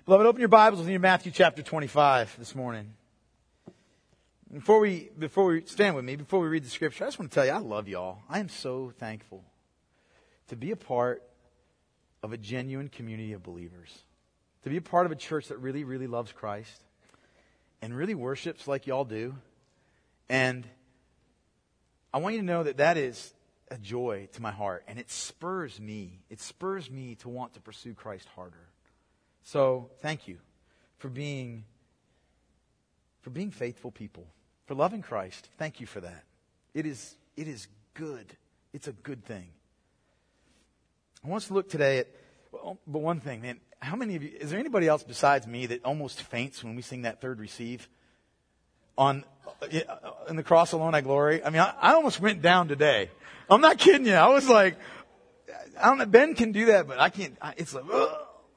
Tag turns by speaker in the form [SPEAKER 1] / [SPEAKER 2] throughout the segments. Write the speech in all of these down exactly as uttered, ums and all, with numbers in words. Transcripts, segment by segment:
[SPEAKER 1] Beloved, open your Bibles with me to Matthew chapter twenty-five this morning. Before we, before we, stand with me, before we read the scripture, I just want to tell you, I love y'all. I am so thankful to be a part of a genuine community of believers. To be a part of a church that really, really loves Christ and really worships like y'all do. And I want you to know that that is a joy to my heart. And it spurs me. It spurs me to want to pursue Christ harder. So, thank you for being, for being faithful people, for loving Christ. Thank you for that. It is, it is good. It's a good thing. I want us to look today at, well, but one thing, man, how many of you, is there anybody else besides me that almost faints when we sing that third receive? On, in the cross alone I glory. I mean, I, I almost went down today. I'm not kidding you. I was like, I don't know, Ben can do that, but I can't, I, it's like, ugh.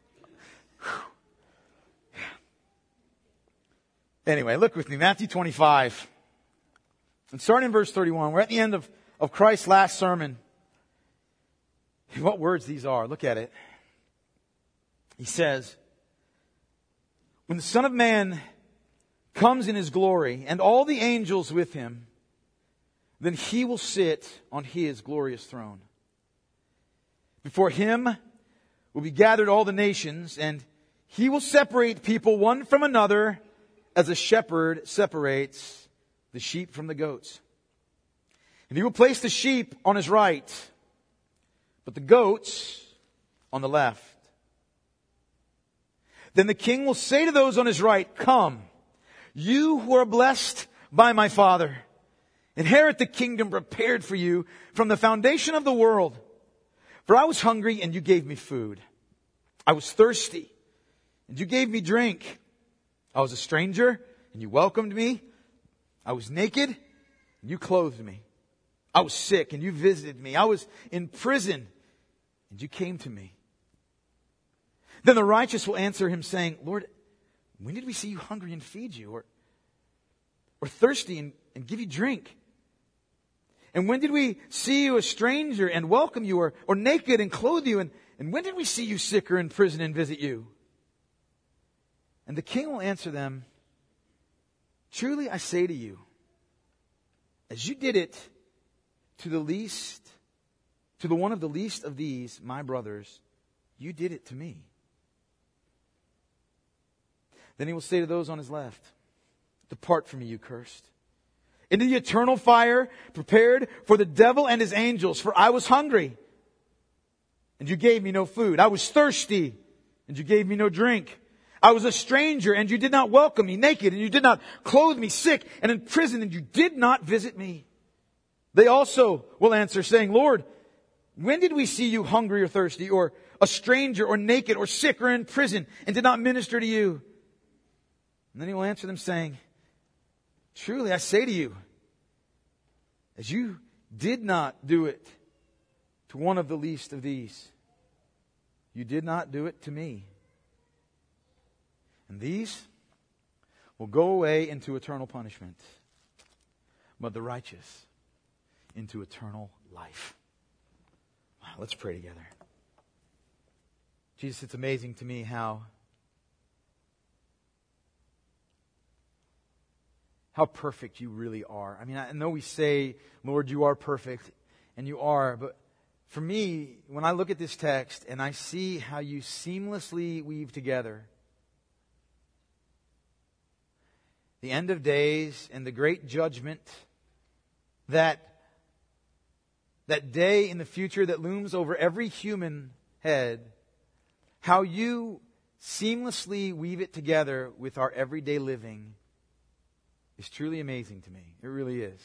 [SPEAKER 1] Anyway, look with me, Matthew twenty-five. And starting in verse thirty-one, we're at the end of, of Christ's last sermon. What words these are. Look at it. He says, when the Son of Man comes in His glory and all the angels with Him, then He will sit on His glorious throne. Before Him will be gathered all the nations, and He will separate people one from another as a shepherd separates the sheep from the goats. And He will place the sheep on His right, but the goats on the left. Then the King will say to those on His right, come, you who are blessed by my Father, inherit the kingdom prepared for you from the foundation of the world. For I was hungry, and you gave me food. I was thirsty, and you gave me drink. I was a stranger, and you welcomed me. I was naked, and you clothed me. I was sick, and you visited me. I was in prison, and you came to me. Then the righteous will answer Him, saying, Lord, when did we see you hungry and feed you, or, or thirsty and, and give you drink? And when did we see you a stranger and welcome you, or, or naked and clothe you? And, and when did we see you sick or in prison and visit you? And the King will answer them, truly I say to you, as you did it to the least, to the one of the least of these, my brothers, you did it to me. Then He will say to those on His left, depart from me, you cursed, into the eternal fire prepared for the devil and his angels. For I was hungry, and you gave me no food. I was thirsty, and you gave me no drink. I was a stranger, and you did not welcome me, naked, and you did not clothe me, sick, and in prison, and you did not visit me. They also will answer, saying, Lord, when did we see you hungry or thirsty, or a stranger, or naked, or sick, or in prison, and did not minister to you? And then He will answer them, saying, truly I say to you, as you did not do it to one of the least of these, you did not do it to me. And these will go away into eternal punishment, but the righteous into eternal life. Wow, let's pray together. Jesus, it's amazing to me how how perfect you really are. I mean, I know we say, Lord, you are perfect, and you are, but for me, when I look at this text and I see how you seamlessly weave together the end of days and the great judgment, that, that day in the future that looms over every human head, how you seamlessly weave it together with our everyday living is truly amazing to me. It really is.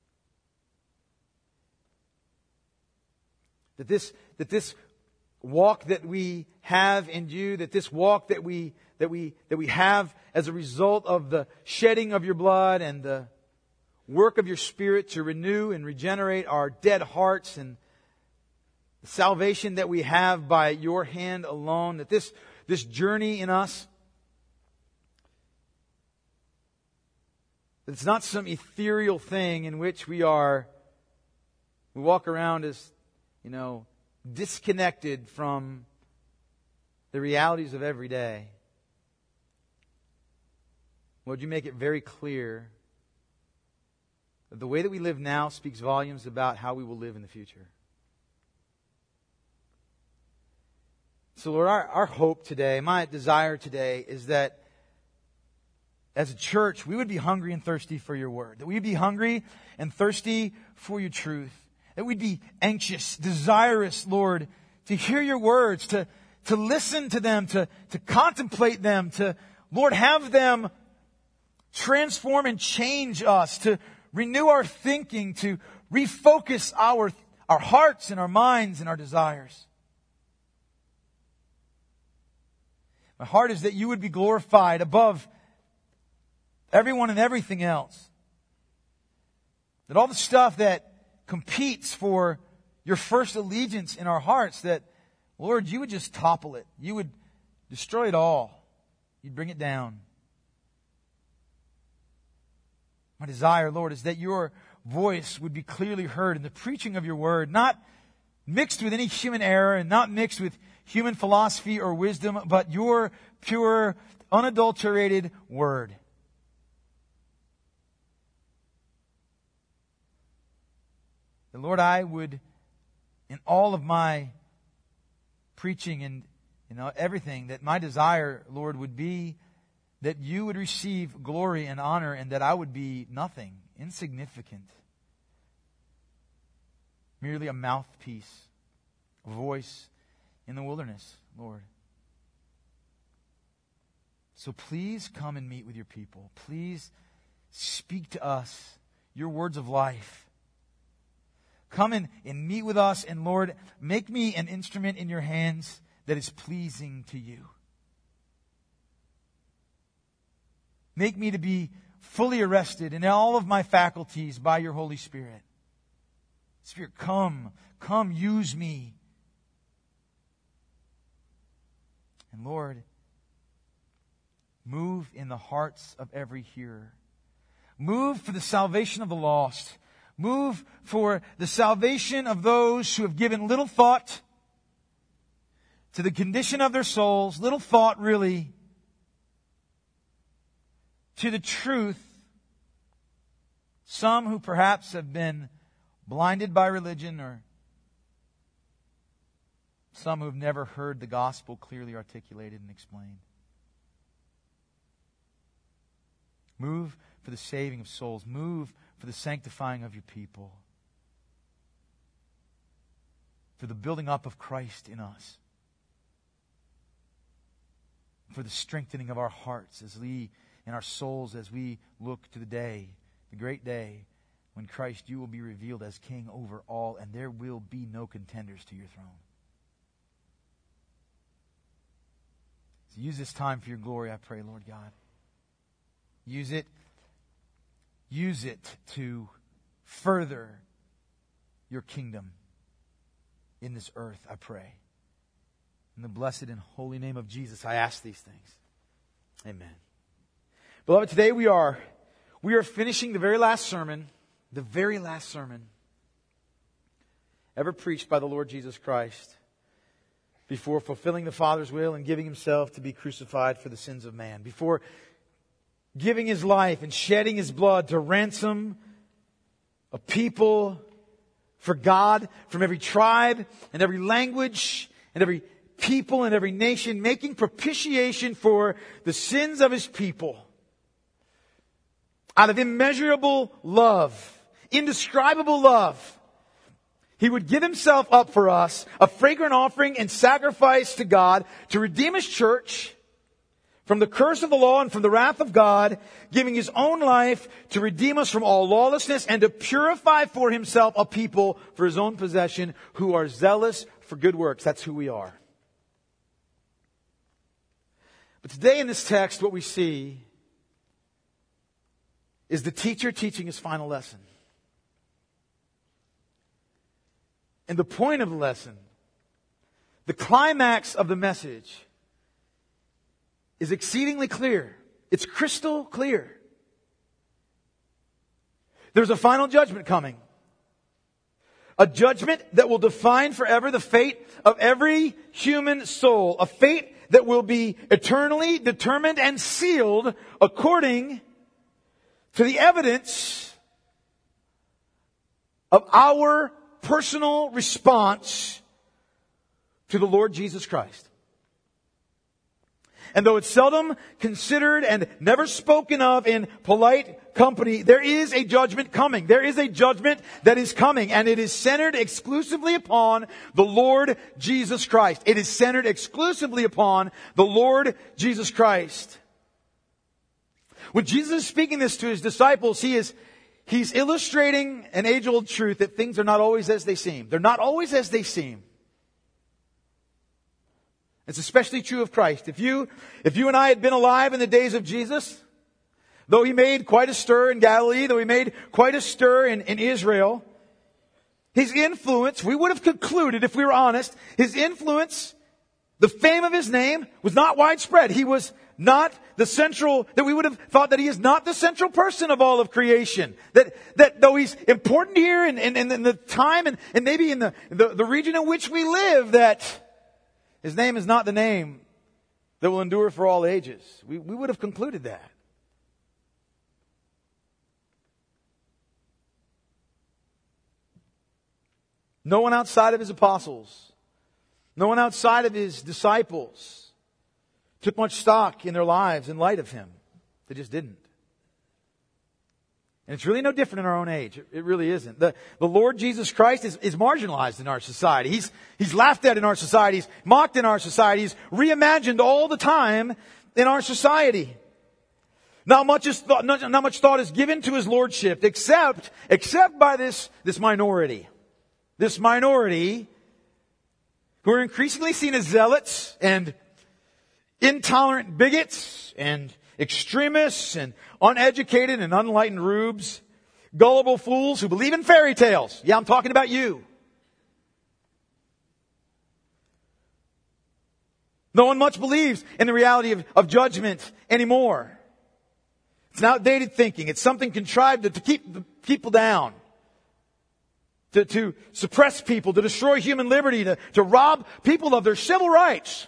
[SPEAKER 1] That this, that this walk that we have in you, that this walk that we that we that we have as a result of the shedding of your blood and the work of your Spirit to renew and regenerate our dead hearts, and the salvation that we have by your hand alone, that this this journey in us, that it's not some ethereal thing in which we are we walk around as, you know, disconnected from the realities of every day. Lord, you make it very clear that the way that we live now speaks volumes about how we will live in the future. So Lord, our, our hope today, my desire today is that as a church, we would be hungry and thirsty for your word. That we'd be hungry and thirsty for your truth. That we'd be anxious, desirous, Lord, to hear your words, to, to listen to them, to, to contemplate them, to, Lord, have them transform and change us, to renew our thinking, to refocus our, our hearts and our minds and our desires. My heart is that you would be glorified above everyone and everything else. That all the stuff that competes for your first allegiance in our hearts, that, Lord, you would just topple it. You would destroy it all. You'd bring it down. My desire, Lord, is that your voice would be clearly heard in the preaching of your word, not mixed with any human error and not mixed with human philosophy or wisdom, but your pure, unadulterated word. And Lord, I would, in all of my preaching and you know everything, that my desire, Lord, would be that you would receive glory and honor and that I would be nothing, insignificant. Merely a mouthpiece, a voice in the wilderness, Lord. So please come and meet with your people. Please speak to us your words of life. Come and, and meet with us, and Lord, make me an instrument in your hands that is pleasing to you. Make me to be fully arrested in all of my faculties by your Holy Spirit. Spirit, come, come, use me. And Lord, move in the hearts of every hearer. Move for the salvation of the lost. Move for the salvation of those who have given little thought to the condition of their souls, little thought really to the truth. Some who perhaps have been blinded by religion, or some who have never heard the gospel clearly articulated and explained. Move for the saving of souls. Move for the sanctifying of your people. For the building up of Christ in us. For the strengthening of our hearts as we, and our souls as we look to the day, the great day, when Christ, you will be revealed as King over all, and there will be no contenders to your throne. So use this time for your glory, I pray, Lord God. Use it. Use it to further your kingdom in this earth, I pray. In the blessed and holy name of Jesus, I ask these things. Amen. Beloved, today we are, we are finishing the very last sermon, the very last sermon ever preached by the Lord Jesus Christ before fulfilling the Father's will and giving Himself to be crucified for the sins of man. Before giving His life and shedding His blood to ransom a people for God from every tribe and every language and every people and every nation, making propitiation for the sins of His people. Out of immeasurable love, indescribable love, He would give Himself up for us, a fragrant offering and sacrifice to God, to redeem His church from the curse of the law and from the wrath of God, giving His own life to redeem us from all lawlessness and to purify for Himself a people for His own possession who are zealous for good works. That's who we are. But today in this text, what we see is the teacher teaching his final lesson. And the point of the lesson, the climax of the message, is exceedingly clear. It's crystal clear. There's a final judgment coming. A judgment that will define forever the fate of every human soul. A fate that will be eternally determined and sealed according to the evidence of our personal response to the Lord Jesus Christ. And though it's seldom considered and never spoken of in polite company, there is a judgment coming. There is a judgment that is coming, and it is centered exclusively upon the Lord Jesus Christ. It is centered exclusively upon the Lord Jesus Christ. When Jesus is speaking this to his disciples, he is he's illustrating an age-old truth that things are not always as they seem. They're not always as they seem. It's especially true of Christ. If you, if you and I had been alive in the days of Jesus, though he made quite a stir in Galilee, though he made quite a stir in, in Israel, his influence, we would have concluded, if we were honest, his influence, the fame of his name was not widespread. He was not the central, that we would have thought that he is not the central person of all of creation. That, that though he's important here and in, in, in the time and, and maybe in the, the, the region in which we live, that his name is not the name that will endure for all ages. We, we would have concluded that. No one outside of his apostles, no one outside of his disciples took much stock in their lives in light of him. They just didn't. And it's really no different in our own age. It, it really isn't. The, the Lord Jesus Christ is, is marginalized in our society. He's, he's laughed at in our society. He's mocked in our society. He's reimagined all the time in our society. Not much is thought, not, not much thought is given to his lordship, except, except by this, this minority. This minority who are increasingly seen as zealots and intolerant bigots and extremists and uneducated and unenlightened rubes, gullible fools who believe in fairy tales. Yeah, I'm talking about you. No one much believes in the reality of, of judgment anymore. It's an outdated thinking. It's something contrived to, to keep the people down. To, to suppress people, to destroy human liberty, to, to rob people of their civil rights.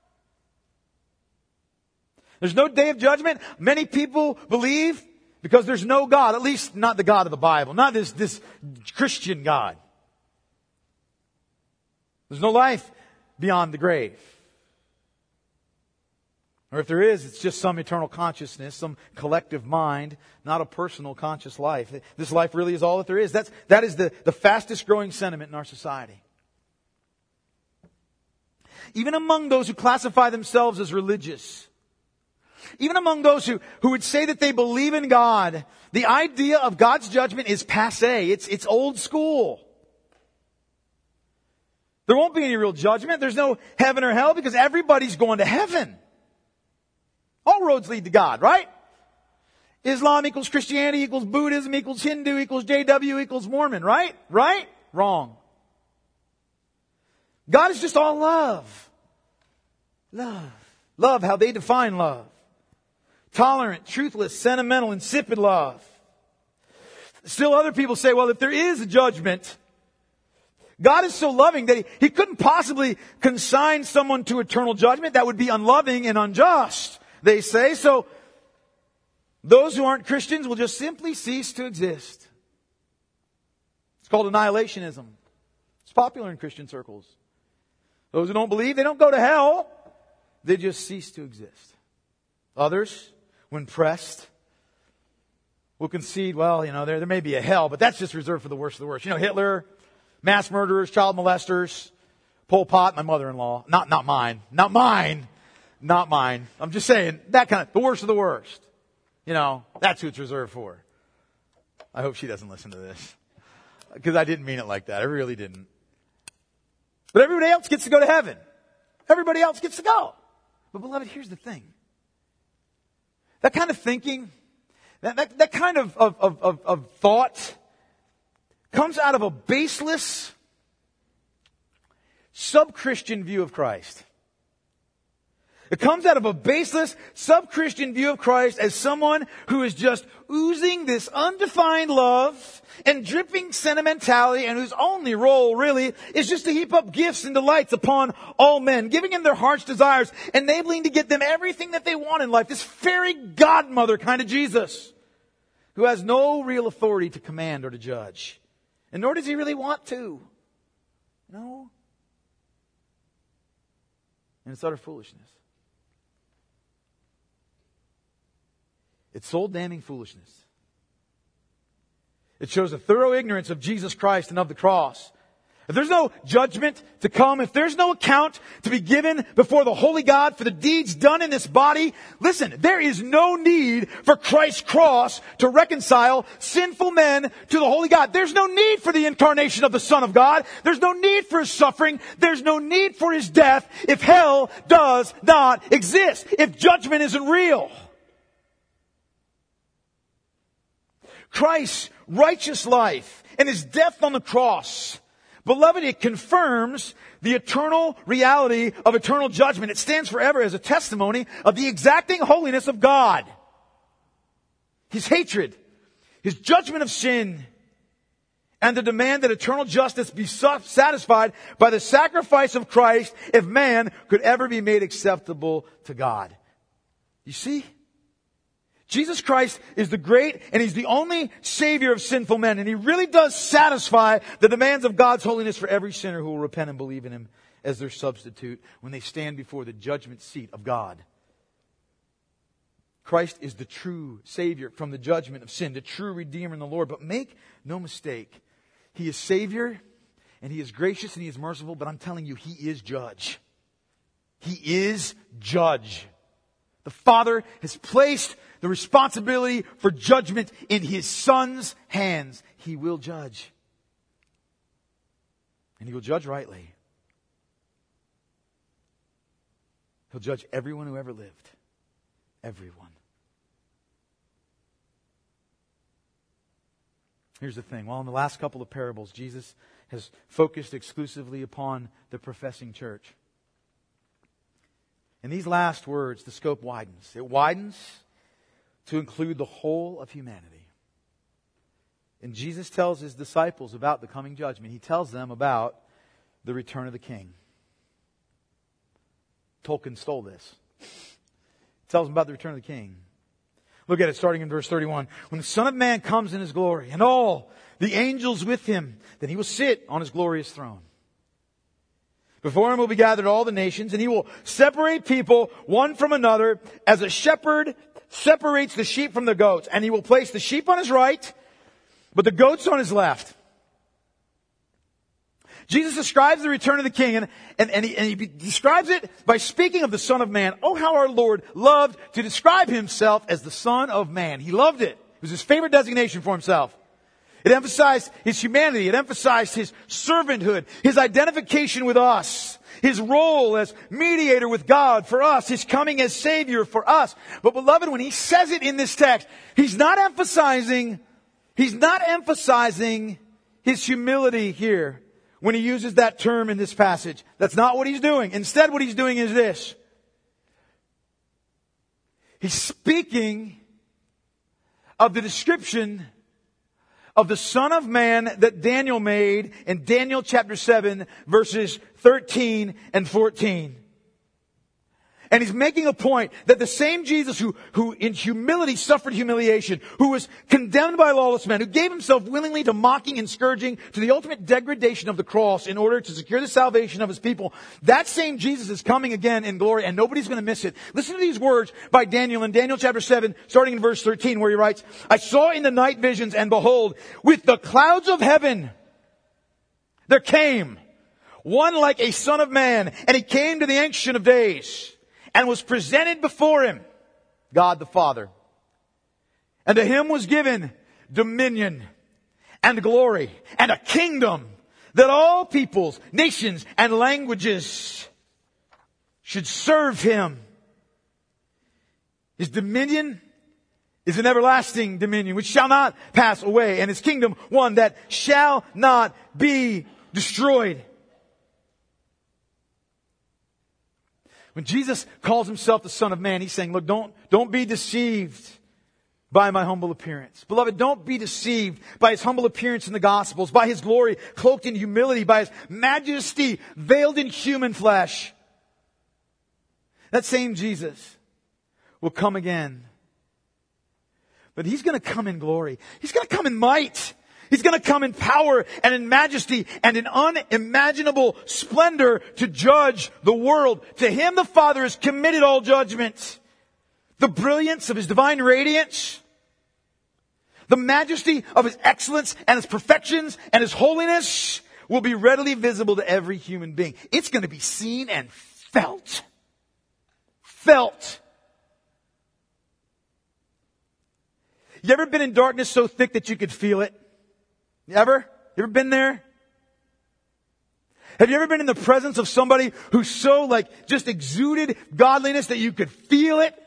[SPEAKER 1] There's no day of judgment. Many people believe because there's no God, at least not the God of the Bible, not this, this Christian God. There's no life beyond the grave. Or if there is, it's just some eternal consciousness, some collective mind, not a personal conscious life. This life really is all that there is. That's, that is the, the fastest growing sentiment in our society. Even among those who classify themselves as religious, even among those who, who would say that they believe in God, the idea of God's judgment is passé. It's, it's old school. There won't be any real judgment. There's no heaven or hell because everybody's going to heaven. All roads lead to God, right? Islam equals Christianity equals Buddhism equals Hindu equals J W equals Mormon, right? Right? Wrong. God is just all love. Love. Love, how they define love. Tolerant, truthless, sentimental, insipid love. Still other people say, well, if there is a judgment, God is so loving that he, he couldn't possibly consign someone to eternal judgment. That would be unloving and unjust, they say. So those who aren't Christians will just simply cease to exist. It's called annihilationism. It's popular in Christian circles. Those who don't believe, they don't go to hell. They just cease to exist. Others, when pressed, will concede, well, you know, there, there may be a hell, but that's just reserved for the worst of the worst. You know, Hitler, mass murderers, child molesters, Pol Pot, my mother-in-law. Not, not mine. Not mine. Not mine. I'm just saying, that kind of, the worst of the worst. You know, that's who it's reserved for. I hope she doesn't listen to this. Because I didn't mean it like that. I really didn't. But everybody else gets to go to heaven. Everybody else gets to go. But beloved, here's the thing. That kind of thinking, that, that, that kind of, of, of, of thought comes out of a baseless, sub-Christian view of Christ. It comes out of a baseless, sub-Christian view of Christ as someone who is just oozing this undefined love and dripping sentimentality, and whose only role really is just to heap up gifts and delights upon all men, giving them their heart's desires, enabling to get them everything that they want in life. This fairy godmother kind of Jesus, who has no real authority to command or to judge. And nor does he really want to. No. And it's utter foolishness. It's soul-damning foolishness. It shows a thorough ignorance of Jesus Christ and of the cross. If there's no judgment to come, if there's no account to be given before the holy God for the deeds done in this body, listen, there is no need for Christ's cross to reconcile sinful men to the holy God. There's no need for the incarnation of the Son of God. There's no need for His suffering. There's no need for His death if hell does not exist, if judgment isn't real. Christ's righteous life and His death on the cross, beloved, it confirms the eternal reality of eternal judgment. It stands forever as a testimony of the exacting holiness of God. His hatred, His judgment of sin, and the demand that eternal justice be satisfied by the sacrifice of Christ if man could ever be made acceptable to God. You see? Jesus Christ is the great and He's the only Savior of sinful men. And He really does satisfy the demands of God's holiness for every sinner who will repent and believe in Him as their substitute when they stand before the judgment seat of God. Christ is the true Savior from the judgment of sin, the true Redeemer in the Lord. But make no mistake, He is Savior and He is gracious and He is merciful, but I'm telling you, He is judge. He is judge. The Father has placed the responsibility for judgment in His Son's hands. He will judge. And He will judge rightly. He'll judge everyone who ever lived. Everyone. Here's the thing. Well, in the last couple of parables, Jesus has focused exclusively upon the professing church. In these last words, the scope widens. It widens to include the whole of humanity. And Jesus tells His disciples about the coming judgment. He tells them about the return of the King. Tolkien stole this. He tells them about the return of the King. Look at it starting in verse thirty-one. When the Son of Man comes in His glory and all the angels with Him, then He will sit on His glorious throne. Before Him will be gathered all the nations, and He will separate people one from another as a shepherd separates the sheep from the goats. And He will place the sheep on His right, but the goats on His left. Jesus describes the return of the King, and, and, and, he, and he describes it by speaking of the Son of Man. Oh, how our Lord loved to describe Himself as the Son of Man. He loved it. It was His favorite designation for Himself. It emphasized His humanity. It emphasized His servanthood, His identification with us, His role as mediator with God for us, His coming as Savior for us. But beloved, when He says it in this text, He's not emphasizing, He's not emphasizing His humility here when He uses that term in this passage. That's not what He's doing. Instead, what He's doing is this. He's speaking of the description of the Son of Man that Daniel made in Daniel chapter seven, verses thirteen and fourteen. And He's making a point that the same Jesus who, who in humility suffered humiliation, who was condemned by lawless men, who gave Himself willingly to mocking and scourging, to the ultimate degradation of the cross in order to secure the salvation of His people, that same Jesus is coming again in glory, and nobody's going to miss it. Listen to these words by Daniel in Daniel chapter seven, starting in verse thirteen, where he writes, I saw in the night visions, and behold, with the clouds of heaven, there came one like a son of man, and He came to the Ancient of Days, and was presented before Him, God the Father. And to Him was given dominion and glory and a kingdom that all peoples, nations, and languages should serve Him. His dominion is an everlasting dominion which shall not pass away, and His kingdom one that shall not be destroyed. When Jesus calls himself the Son of Man, he's saying, look, don't, don't be deceived by my humble appearance. Beloved, don't be deceived by his humble appearance in the Gospels, by his glory cloaked in humility, by his majesty veiled in human flesh. That same Jesus will come again. But he's going to come in glory. He's going to come in might. He's going to come in power and in majesty and in unimaginable splendor to judge the world. To him the Father has committed all judgment. The brilliance of his divine radiance, the majesty of his excellence and his perfections and his holiness will be readily visible to every human being. It's going to be seen and felt. Felt. You ever been in darkness so thick that you could feel it? You ever? You ever been there? Have you ever been in the presence of somebody who so like just exuded godliness that you could feel it?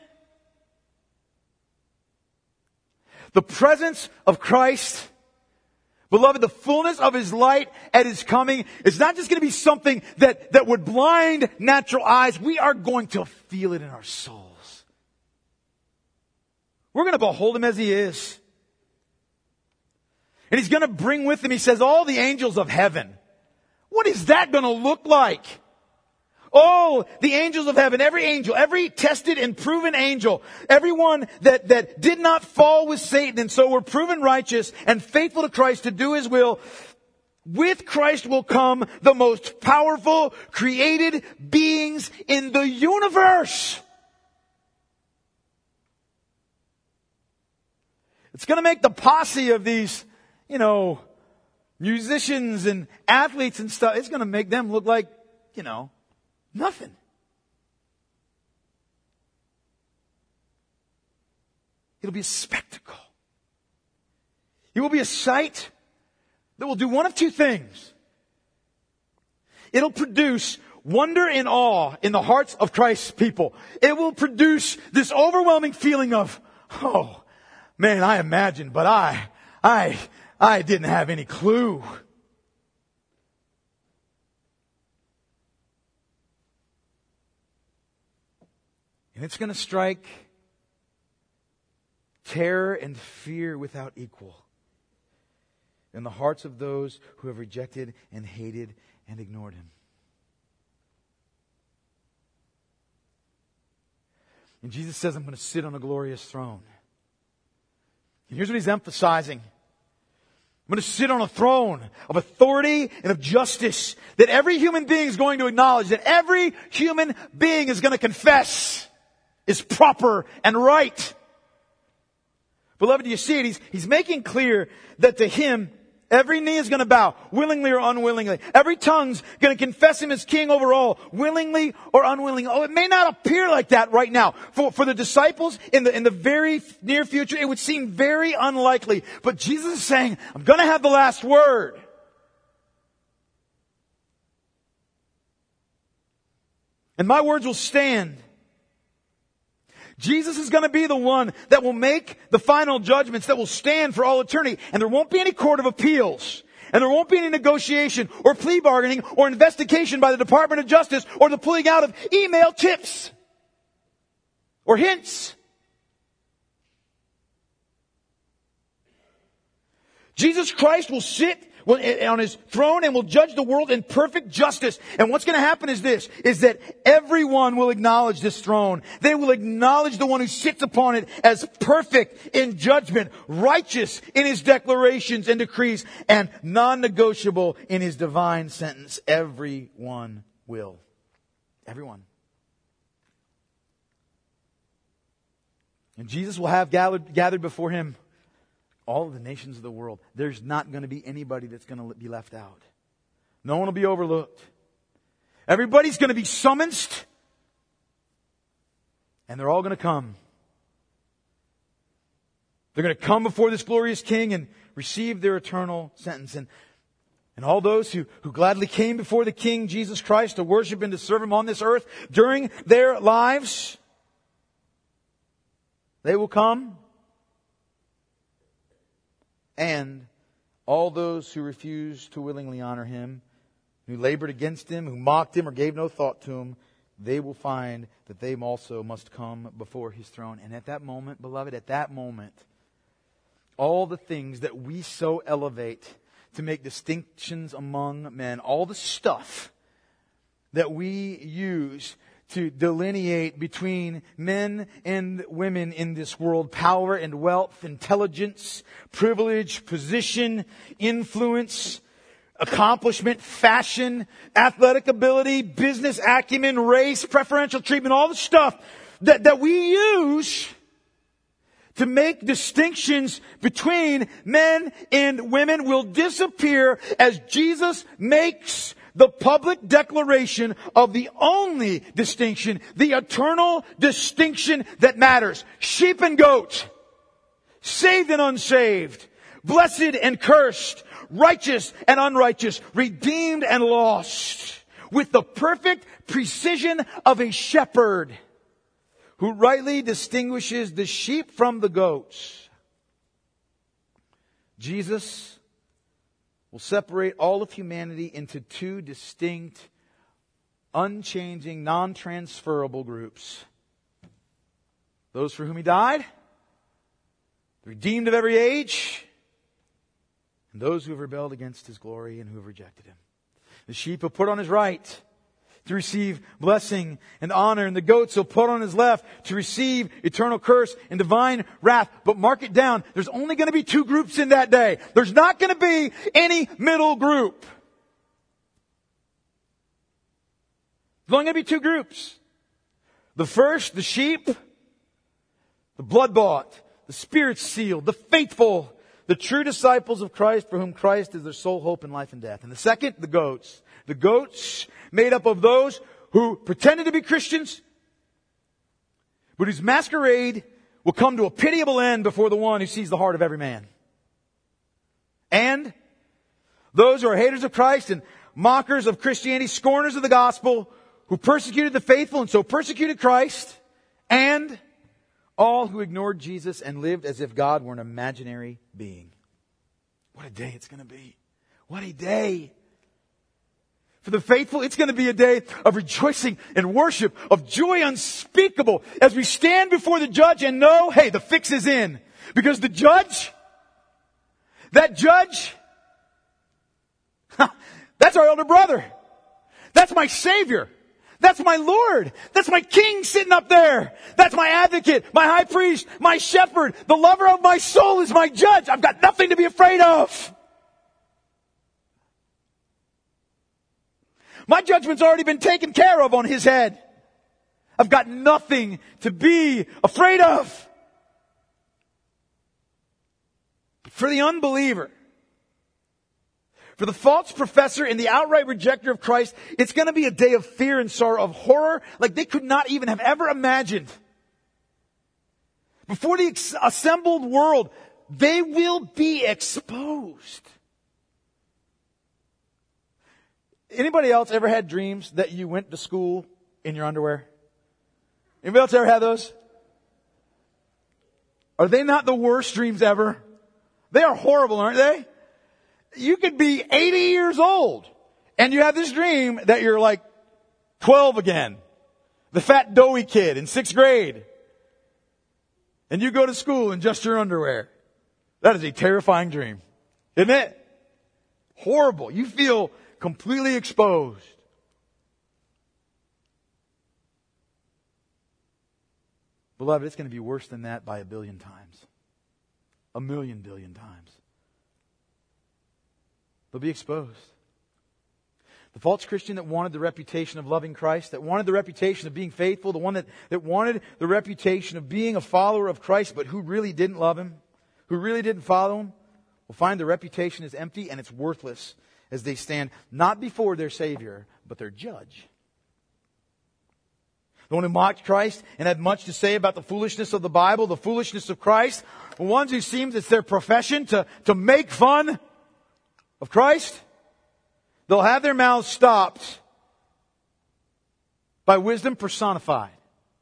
[SPEAKER 1] The presence of Christ, beloved, the fullness of his light at his coming is not just going to be something that, that would blind natural eyes. We are going to feel it in our souls. We're going to behold him as he is. And he's going to bring with him, he says, all the angels of heaven. What is that going to look like? Oh, the angels of heaven, every angel, every tested and proven angel, everyone that, that did not fall with Satan and so were proven righteous and faithful to Christ to do his will, with Christ will come the most powerful created beings in the universe. It's going to make the posse of these, you know, musicians and athletes and stuff, it's going to make them look like, you know, nothing. It'll be a spectacle. It will be a sight that will do one of two things. It'll produce wonder and awe in the hearts of Christ's people. It will produce this overwhelming feeling of, oh, man, I imagined, but I, I, I didn't have any clue. And it's going to strike terror and fear without equal in the hearts of those who have rejected and hated and ignored him. And Jesus says, I'm going to sit on a glorious throne. And here's what he's emphasizing. I'm going to sit on a throne of authority and of justice that every human being is going to acknowledge, that every human being is going to confess is proper and right. Beloved, do you see it? He's, he's making clear that to him, every knee is going to bow, willingly or unwillingly. Every tongue's going to confess him as king over all, willingly or unwillingly. Oh, it may not appear like that right now. For, for the disciples in the, in the very near future, it would seem very unlikely. But Jesus is saying, I'm going to have the last word. And my words will stand. Jesus is going to be the one that will make the final judgments that will stand for all eternity. And there won't be any court of appeals. And there won't be any negotiation or plea bargaining or investigation by the Department of Justice or the pulling out of email tips or hints. Jesus Christ will sit on his throne and will judge the world in perfect justice. And what's going to happen is this, is that everyone will acknowledge this throne. They will acknowledge the one who sits upon it as perfect in judgment, righteous in his declarations and decrees, and non-negotiable in his divine sentence. Everyone will. Everyone. And Jesus will have gathered, gathered before him all of the nations of the world. There's not going to be anybody that's going to be left out. No one will be overlooked. Everybody's going to be summoned. And they're all going to come. They're going to come before this glorious King and receive their eternal sentence. And, and all those who, who gladly came before the King Jesus Christ to worship and to serve him on this earth during their lives, they will come. And all those who refused to willingly honor him, who labored against him, who mocked him or gave no thought to him, they will find that they also must come before His throne. And at that moment, beloved, at that moment, all the things that we so elevate to make distinctions among men, all the stuff that we use to delineate between men and women in this world, power and wealth, intelligence, privilege, position, influence, accomplishment, fashion, athletic ability, business acumen, race, preferential treatment, all the stuff that, that we use to make distinctions between men and women will disappear as Jesus makes the public declaration of the only distinction, the eternal distinction that matters. Sheep and goat, saved and unsaved, blessed and cursed, righteous and unrighteous, redeemed and lost, with the perfect precision of a shepherd who rightly distinguishes the sheep from the goats. Jesus will separate all of humanity into two distinct, unchanging, non-transferable groups. Those for whom He died, the redeemed of every age, and those who have rebelled against His glory and who have rejected Him. The sheep will put on His right to receive blessing and honor, and the goats will put on His left to receive eternal curse and divine wrath. But mark it down, there's only going to be two groups in that day. There's not going to be any middle group. There's only going to be two groups. The first, the sheep, the blood-bought, the Spirit-sealed, the faithful, the true disciples of Christ, for whom Christ is their sole hope in life and death. And the second, the goats. The goats made up of those who pretended to be Christians, but whose masquerade will come to a pitiable end before the one who sees the heart of every man. And those who are haters of Christ and mockers of Christianity, scorners of the gospel, who persecuted the faithful and so persecuted Christ, and all who ignored Jesus and lived as if God were an imaginary being. What a day it's going to be. What a day. For the faithful, it's going to be a day of rejoicing and worship, of joy unspeakable, as we stand before the judge and know, hey, the fix is in. Because the judge, that judge, that's our elder brother. That's my Savior. That's my Lord. That's my King sitting up there. That's my advocate, my high priest, my shepherd. The lover of my soul is my judge. I've got nothing to be afraid of. My judgment's already been taken care of on His head. I've got nothing to be afraid of. But for the unbeliever, for the false professor and the outright rejecter of Christ, it's going to be a day of fear and sorrow, of horror, like they could not even have ever imagined. Before the ex- assembled world, they will be exposed. Anybody else ever had dreams that you went to school in your underwear? Anybody else ever had those? Are they not the worst dreams ever? They are horrible, aren't they? You could be eighty years old and you have this dream that you're like twelve again. The fat doughy kid in sixth grade. And you go to school in just your underwear. That is a terrifying dream. Isn't it? Horrible. You feel completely exposed. Beloved, it's going to be worse than that by a billion times. A million billion times. They'll be exposed. The false Christian that wanted the reputation of loving Christ, that wanted the reputation of being faithful, the one that, that wanted the reputation of being a follower of Christ, but who really didn't love Him, who really didn't follow Him, will find the reputation is empty and it's worthless as they stand not before their Savior, but their judge. The one who mocked Christ and had much to say about the foolishness of the Bible, the foolishness of Christ, the ones who seems it's their profession to, to make fun of Christ, they'll have their mouths stopped by wisdom personified.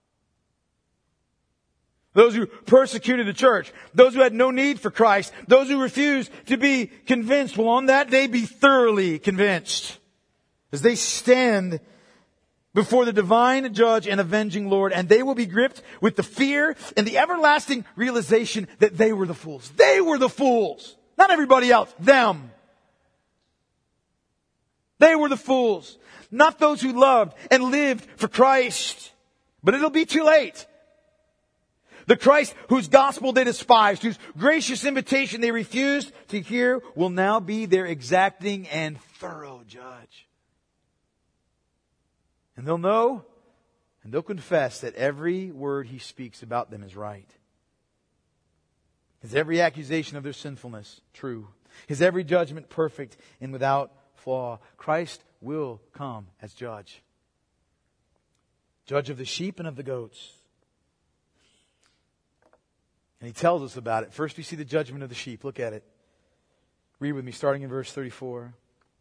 [SPEAKER 1] Those who persecuted the church, those who had no need for Christ, those who refused to be convinced will on that day be thoroughly convinced as they stand before the divine judge and avenging Lord, and they will be gripped with the fear and the everlasting realization that they were the fools. They were the fools. Not everybody else. Them. They were the fools. Not those who loved and lived for Christ. But it'll be too late. The Christ whose gospel they despised, whose gracious invitation they refused to hear, will now be their exacting and thorough judge. And they'll know and they'll confess that every word he speaks about them is right. His every accusation of their sinfulness true. His every judgment perfect and without flaw. Christ will come as judge. Judge of the sheep and of the goats. And he tells us about it. First we see the judgment of the sheep. Look at it. Read with me starting in verse thirty-four.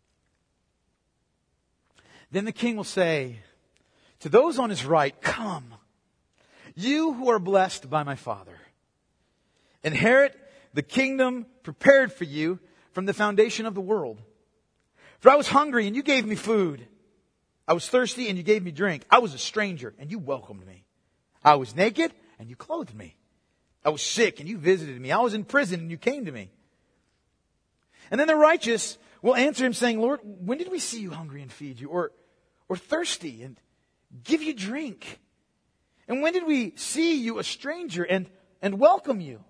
[SPEAKER 1] Then the king will say to those on his right, come, you who are blessed by my Father. Inherit the kingdom prepared for you from the foundation of the world. For I was hungry and you gave me food. I was thirsty and you gave me drink. I was a stranger and you welcomed me. I was naked and you clothed me. I was sick and you visited me. I was in prison and you came to me. And then the righteous will answer him saying, Lord, when did we see you hungry and feed you? Or, or thirsty and give you drink? And when did we see you a stranger and, and welcome you?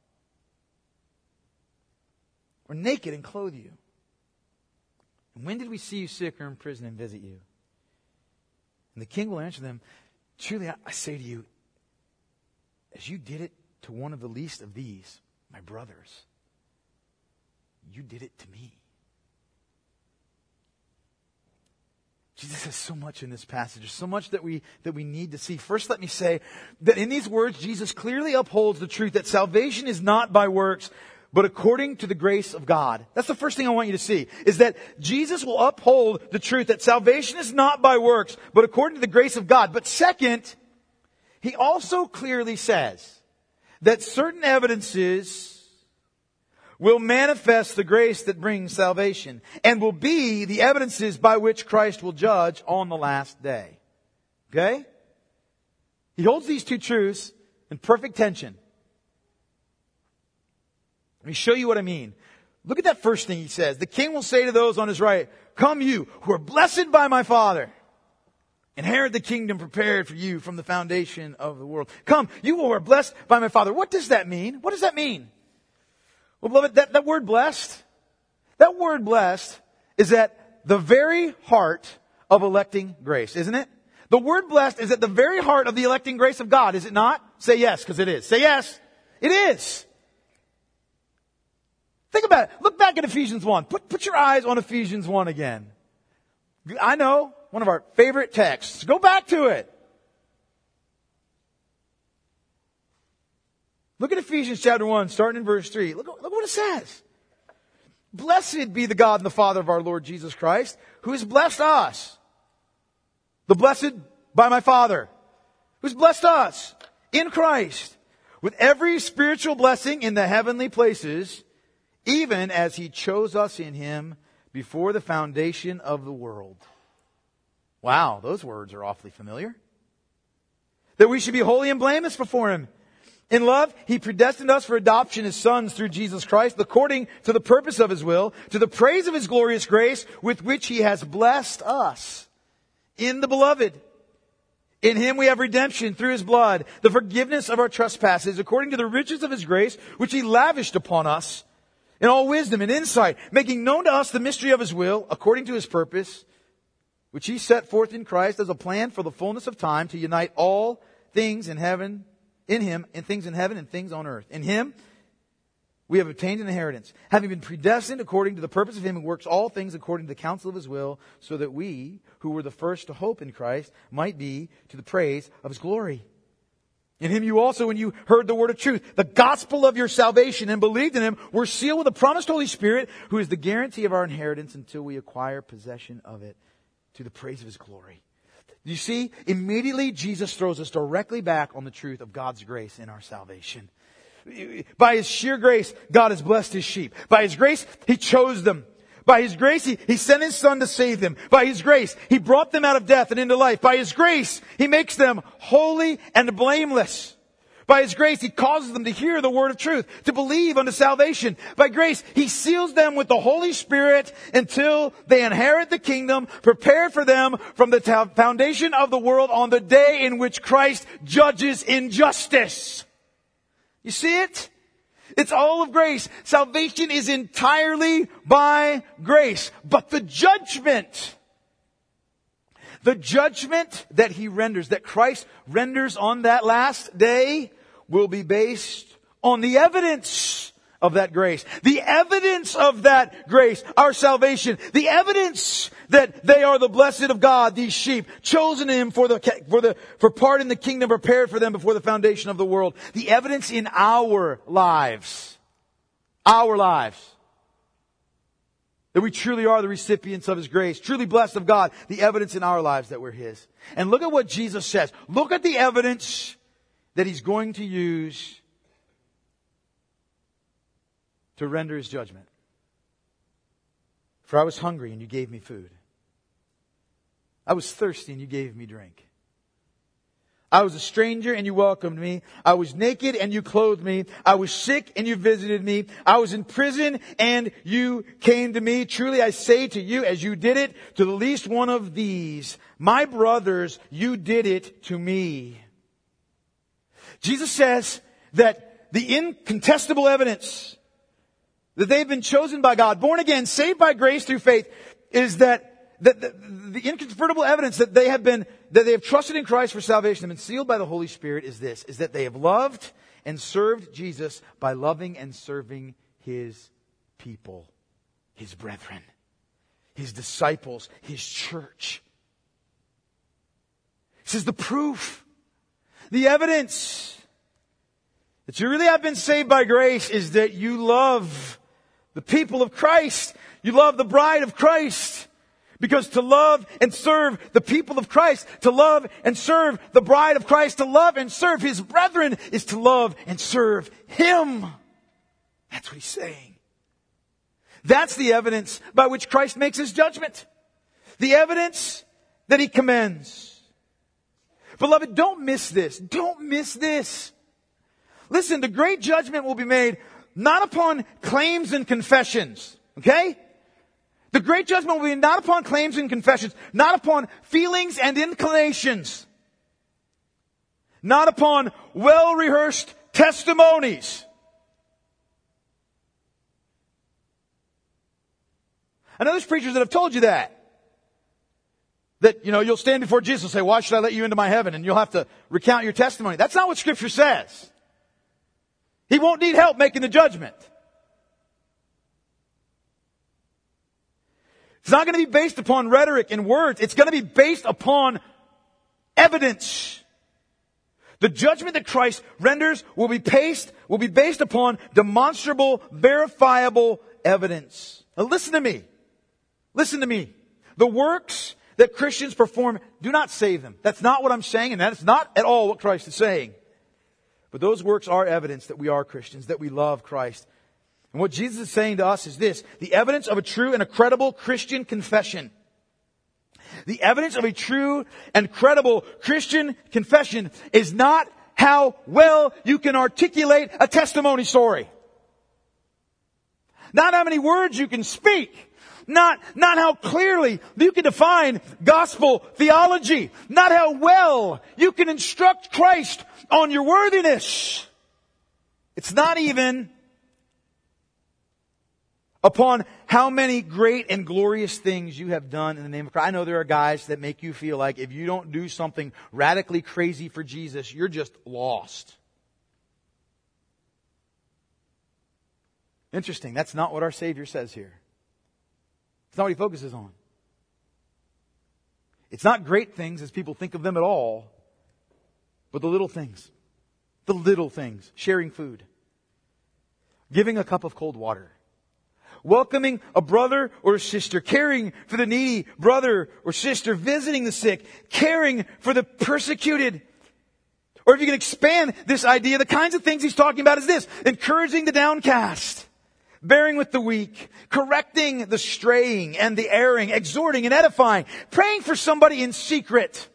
[SPEAKER 1] Or naked and clothe you? And when did we see you sick or in prison and visit you? And the king will answer them, truly I, I say to you, as you did it to one of the least of these, my brothers, you did it to me. Jesus has so much in this passage. There's so much that we that we need to see. First, let me say that in these words, Jesus clearly upholds the truth that salvation is not by works, but according to the grace of God. That's the first thing I want you to see, is that Jesus will uphold the truth that salvation is not by works, but according to the grace of God. But second, he also clearly says that certain evidences will manifest the grace that brings salvation and will be the evidences by which Christ will judge on the last day. Okay? He holds these two truths in perfect tension. Let me show you what I mean. Look at that first thing he says. The king will say to those on his right, come you who are blessed by my Father. Inherit the kingdom prepared for you from the foundation of the world. Come, you who are blessed by my Father. What does that mean? What does that mean? Well, beloved, that, that word blessed, that word blessed is at the very heart of electing grace, isn't it? The word blessed is at the very heart of the electing grace of God, is it not? Say yes, because it is. Say yes. It is. Think about it. Look back at Ephesians one. Put, put your eyes on Ephesians one again. I know, one of our favorite texts. Go back to it. Look at Ephesians chapter one, starting in verse three. Look, look what it says. Blessed be the God and the Father of our Lord Jesus Christ, who has blessed us. The blessed by my Father, who's blessed us in Christ with every spiritual blessing in the heavenly places, even as he chose us in him before the foundation of the world. Wow, those words are awfully familiar. That we should be holy and blameless before him. In love, he predestined us for adoption as sons through Jesus Christ, according to the purpose of his will, to the praise of his glorious grace, with which he has blessed us in the beloved. In him we have redemption through his blood, the forgiveness of our trespasses, according to the riches of his grace, which he lavished upon us in all wisdom and insight, making known to us the mystery of his will, according to his purpose, which he set forth in Christ as a plan for the fullness of time to unite all things in heaven, in him, in things in heaven and things on earth. In him we have obtained an inheritance, having been predestined according to the purpose of him who works all things according to the counsel of his will, so that we, who were the first to hope in Christ, might be to the praise of his glory. In him you also, when you heard the word of truth, the gospel of your salvation, and believed in him, were sealed with the promised Holy Spirit, who is the guarantee of our inheritance until we acquire possession of it, to the praise of his glory. You see, immediately Jesus throws us directly back on the truth of God's grace in our salvation. By his sheer grace, God has blessed his sheep. By his grace, he chose them. By His grace, He, he sent His Son to save them. By His grace, He brought them out of death and into life. By His grace, He makes them holy and blameless. By His grace, He causes them to hear the word of truth, to believe unto salvation. By grace, He seals them with the Holy Spirit until they inherit the kingdom prepared for them from the ta- foundation of the world on the day in which Christ judges injustice. You see it? It's all of grace. Salvation is entirely by grace. But the judgment, the judgment that He renders, that Christ renders on that last day, will be based on the evidence of that grace. The evidence of that grace, our salvation. The evidence that they are the blessed of God, these sheep, chosen in Him for the, for the, for part in the kingdom prepared for them before the foundation of the world. The evidence in our lives. Our lives. That we truly are the recipients of His grace. Truly blessed of God. The evidence in our lives that we're His. And look at what Jesus says. Look at the evidence that He's going to use to render His judgment. For I was hungry and you gave me food. I was thirsty and you gave me drink. I was a stranger and you welcomed me. I was naked and you clothed me. I was sick and you visited me. I was in prison and you came to me. Truly I say to you, as you did it to the least one of these, my brothers, you did it to me. Jesus says that the incontestable evidence that they've been chosen by God, born again, saved by grace through faith, is that, that the, the incontrovertible evidence that they have been, that they have trusted in Christ for salvation and been sealed by the Holy Spirit is this, is that they have loved and served Jesus by loving and serving His people, His brethren, His disciples, His church. This is the proof. The evidence that you really have been saved by grace is that you love the people of Christ. You love the bride of Christ. Because to love and serve the people of Christ, to love and serve the bride of Christ, to love and serve His brethren is to love and serve Him. That's what He's saying. That's the evidence by which Christ makes His judgment. The evidence that He commends. Beloved, don't miss this. Don't miss this. Listen, the great judgment will be made not upon claims and confessions. Okay? The great judgment will be not upon claims and confessions, not upon feelings and inclinations, not upon well-rehearsed testimonies. I know there's preachers that have told you that. That, you know, you'll stand before Jesus and say, why should I let you into my heaven? And you'll have to recount your testimony. That's not what Scripture says. He won't need help making the judgment. It's not going to be based upon rhetoric and words. It's going to be based upon evidence. The judgment that Christ renders will be based, will be based upon demonstrable, verifiable evidence. Now listen to me. Listen to me. The works that Christians perform do not save them. That's not what I'm saying, and that's not at all what Christ is saying. But those works are evidence that we are Christians, that we love Christ. And what Jesus is saying to us is this: the evidence of a true and a credible Christian confession. The evidence of a true and credible Christian confession is not how well you can articulate a testimony story. Not how many words you can speak. Not, not how clearly you can define gospel theology. Not how well you can instruct Christ on your worthiness. It's not even upon how many great and glorious things you have done in the name of Christ. I know there are guys that make you feel like if you don't do something radically crazy for Jesus, you're just lost. Interesting. That's not what our Savior says here. It's not what He focuses on. It's not great things as people think of them at all, but the little things. The little things. Sharing food. Giving a cup of cold water. Welcoming a brother or a sister. Caring for the needy brother or sister. Visiting the sick. Caring for the persecuted. Or if you can expand this idea, the kinds of things He's talking about is this: encouraging the downcast. bearing with the weak, correcting the straying and the erring, exhorting and edifying, praying for somebody in secret,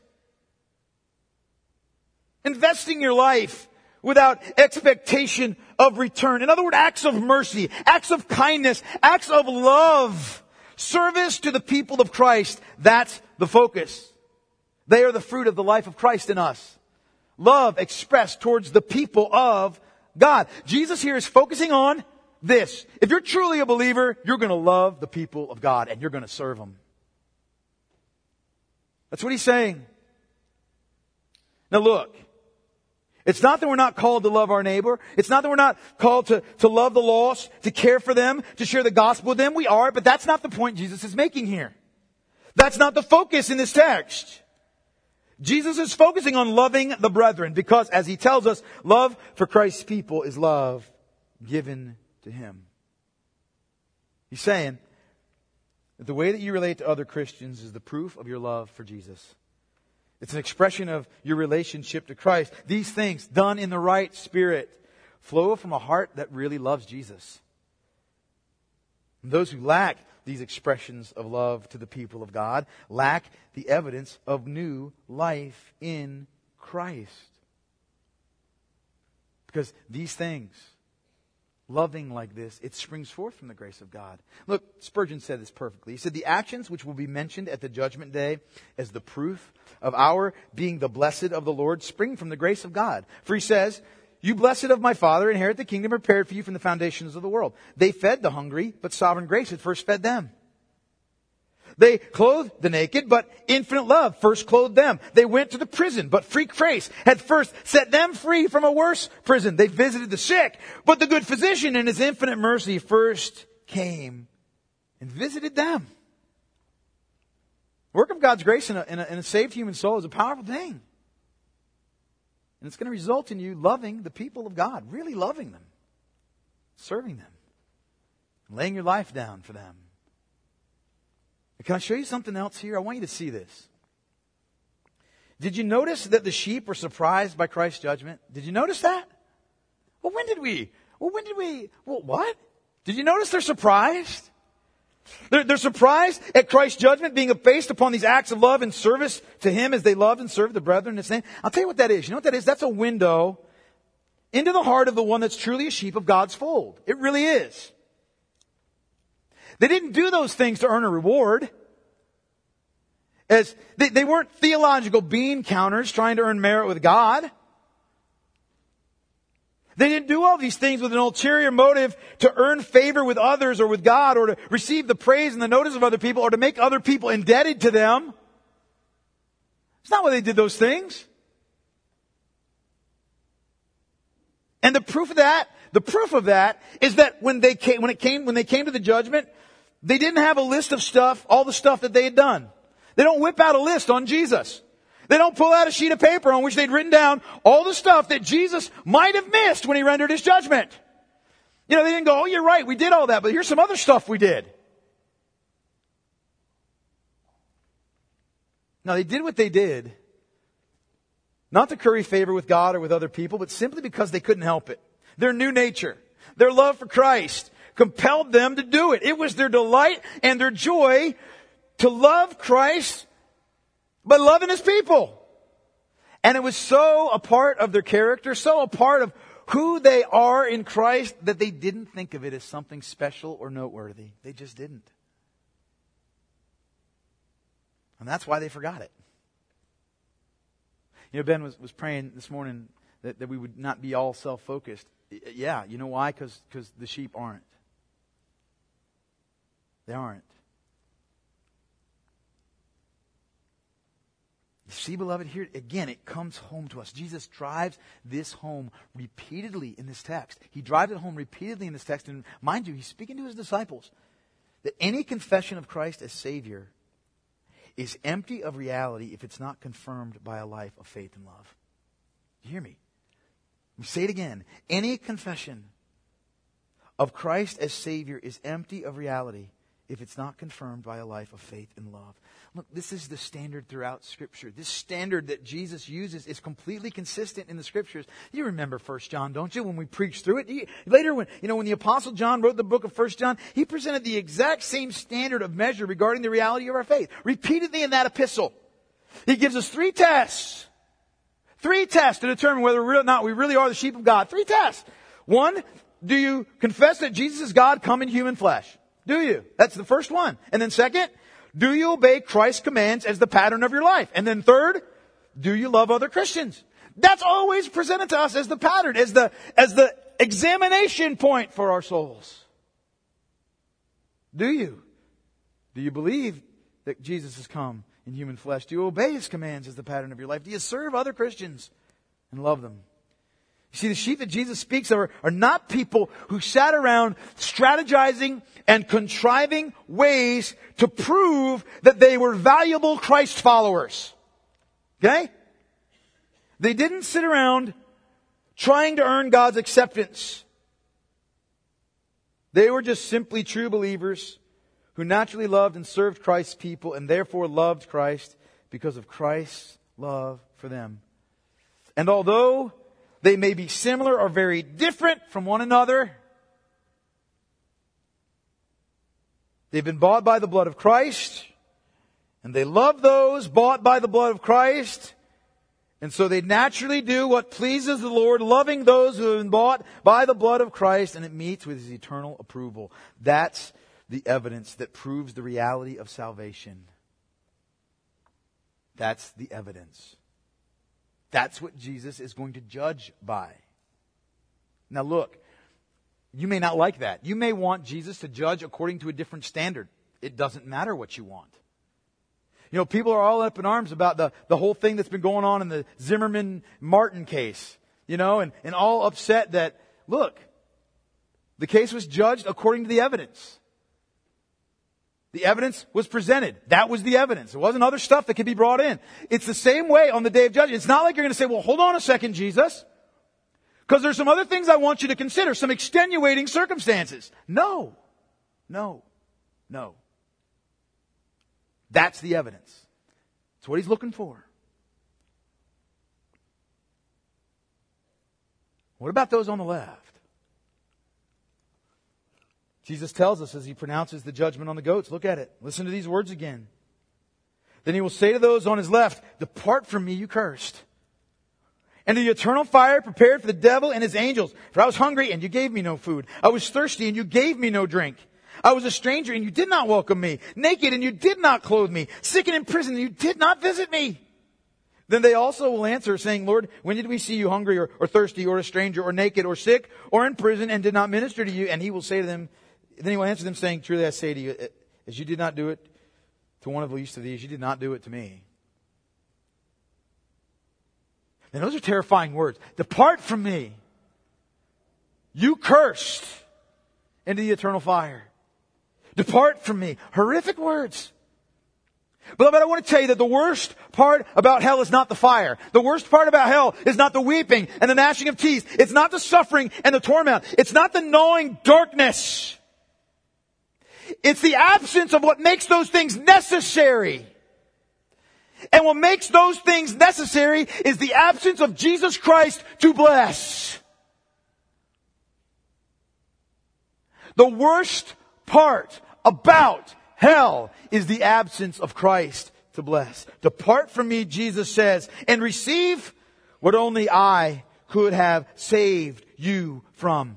[SPEAKER 1] investing your life without expectation of return. In other words, acts of mercy, acts of kindness, acts of love, service to the people of Christ. That's the focus. They are the fruit of the life of Christ in us. Love expressed towards the people of God. Jesus here is focusing on this. If you're truly a believer, you're going to love the people of God and you're going to serve them. That's what he's saying. Now look, it's not that we're not called to love our neighbor. It's not that we're not called to, to love the lost, to care for them, to share the gospel with them. We are, but that's not the point Jesus is making here. That's not the focus in this text. Jesus is focusing on loving the brethren because, as he tells us, love for Christ's people is love given to him. He's saying that the way that you relate to other Christians is the proof of your love for Jesus. It's an expression of your relationship to Christ. These things, done in the right spirit, flow from a heart that really loves Jesus. And those who lack these expressions of love to the people of God lack the evidence of new life in Christ. Because these things, loving like this, it springs forth from the grace of God. Look, Spurgeon said this perfectly. He said, the actions which will be mentioned at the judgment day as the proof of our being the blessed of the Lord spring from the grace of God. For he says, you blessed of my Father, inherit the kingdom prepared for you from the foundations of the world. They fed the hungry, but sovereign grace had first fed them. They clothed the naked, but infinite love first clothed them. They went to the prison, but free grace had first set them free from a worse prison. They visited the sick, but the good physician in his infinite mercy first came and visited them. The work of God's grace in a, in a, in a saved human soul is a powerful thing. And it's going to result in you loving the people of God, really loving them, serving them, laying your life down for them. Can I show you something else here? I want you to see this. Did you notice that the sheep were surprised by Christ's judgment? Did you notice that? Well, when did we? Well, when did we? Well, what? Did you notice they're surprised? They're, they're surprised at Christ's judgment being based upon these acts of love and service to Him as they loved and served the brethren in His name. I'll tell you what that is. You know what that is? That's a window into the heart of the one that's truly a sheep of God's fold. It really is. They didn't do those things to earn a reward. As they, they weren't theological bean counters trying to earn merit with God. They didn't do all these things with an ulterior motive to earn favor with others or with God or to receive the praise and the notice of other people or to make other people indebted to them. It's not why they did those things. And the proof of that, the proof of that is that when they came, when it came, when they came to the judgment, they didn't have a list of stuff, all the stuff that they had done. They don't whip out a list on Jesus. They don't pull out a sheet of paper on which they'd written down all the stuff that Jesus might have missed when He rendered His judgment. You know, they didn't go, oh, you're right, we did all that, but here's some other stuff we did. No, they did what they did, not to curry favor with God or with other people, but simply because they couldn't help it. Their new nature, their love for Christ, compelled them to do it. It was their delight and their joy to love Christ by loving His people. And it was so a part of their character, so a part of who they are in Christ, that they didn't think of it as something special or noteworthy. They just didn't. And that's why they forgot it. You know, Ben was, was praying this morning that, that we would not be all self-focused. Yeah, you know why? Because because the sheep aren't. They aren't. You see, beloved, here again, it comes home to us. Jesus drives this home repeatedly in this text. He drives it home repeatedly in this text. And mind you, He's speaking to His disciples that any confession of Christ as Savior is empty of reality if it's not confirmed by a life of faith and love. You hear me? Let me say it again. Any confession of Christ as Savior is empty of reality if it's not confirmed by a life of faith and love. Look, this is the standard throughout Scripture. This standard that Jesus uses is completely consistent in the Scriptures. You remember First John, don't you, when we preached through it? You, later, when, you know, when the Apostle John wrote the book of First John, he presented the exact same standard of measure regarding the reality of our faith. Repeatedly in that epistle. He gives us three tests. Three tests to determine whether or not we really are the sheep of God. Three tests. One, do you confess that Jesus is God come in human flesh? Do you? That's the first one. And then second, do you obey Christ's commands as the pattern of your life? And then third, do you love other Christians? That's always presented to us as the pattern, as the, as the examination point for our souls. Do you? Do you believe that Jesus has come in human flesh? Do you obey His commands as the pattern of your life? Do you serve other Christians and love them? You see, the sheep that Jesus speaks of are, are not people who sat around strategizing and contriving ways to prove that they were valuable Christ followers. Okay? They didn't sit around trying to earn God's acceptance. They were just simply true believers who naturally loved and served Christ's people and therefore loved Christ because of Christ's love for them. And although they may be similar or very different from one another, they've been bought by the blood of Christ, and they love those bought by the blood of Christ, and so they naturally do what pleases the Lord, loving those who have been bought by the blood of Christ, and it meets with His eternal approval. That's the evidence that proves the reality of salvation. That's the evidence. That's what Jesus is going to judge by. Now look, you may not like that. You may want Jesus to judge according to a different standard. It doesn't matter what you want. You know, people are all up in arms about the, the whole thing that's been going on in the Zimmerman-Martin case. You know, and, and all upset that, look, the case was judged according to the evidence. The evidence was presented. That was the evidence. It wasn't other stuff that could be brought in. It's the same way on the day of judgment. It's not like you're going to say, well, hold on a second, Jesus, because there's some other things I want you to consider, some extenuating circumstances. No. No. No. That's the evidence. That's what He's looking for. What about those on the left? Jesus tells us as He pronounces the judgment on the goats. Look at it. Listen to these words again. Then He will say to those on His left, depart from me, you cursed, into the eternal fire prepared for the devil and his angels. For I was hungry and you gave me no food. I was thirsty and you gave me no drink. I was a stranger and you did not welcome me. Naked and you did not clothe me. Sick and in prison and you did not visit me. Then they also will answer, saying, Lord, when did we see you hungry or, or thirsty or a stranger or naked or sick or in prison and did not minister to you? And He will say to them, then He will answer them saying, truly I say to you, as you did not do it to one of the least of these, you did not do it to me. And those are terrifying words. Depart from me, you cursed, into the eternal fire. Depart from me. Horrific words. Beloved, I want to tell you that the worst part about hell is not the fire. The worst part about hell is not the weeping and the gnashing of teeth. It's not the suffering and the torment. It's not the gnawing darkness. It's the absence of what makes those things necessary. And what makes those things necessary is the absence of Jesus Christ to bless. The worst part about hell is the absence of Christ to bless. Depart from me, Jesus says, and receive what only I could have saved you from.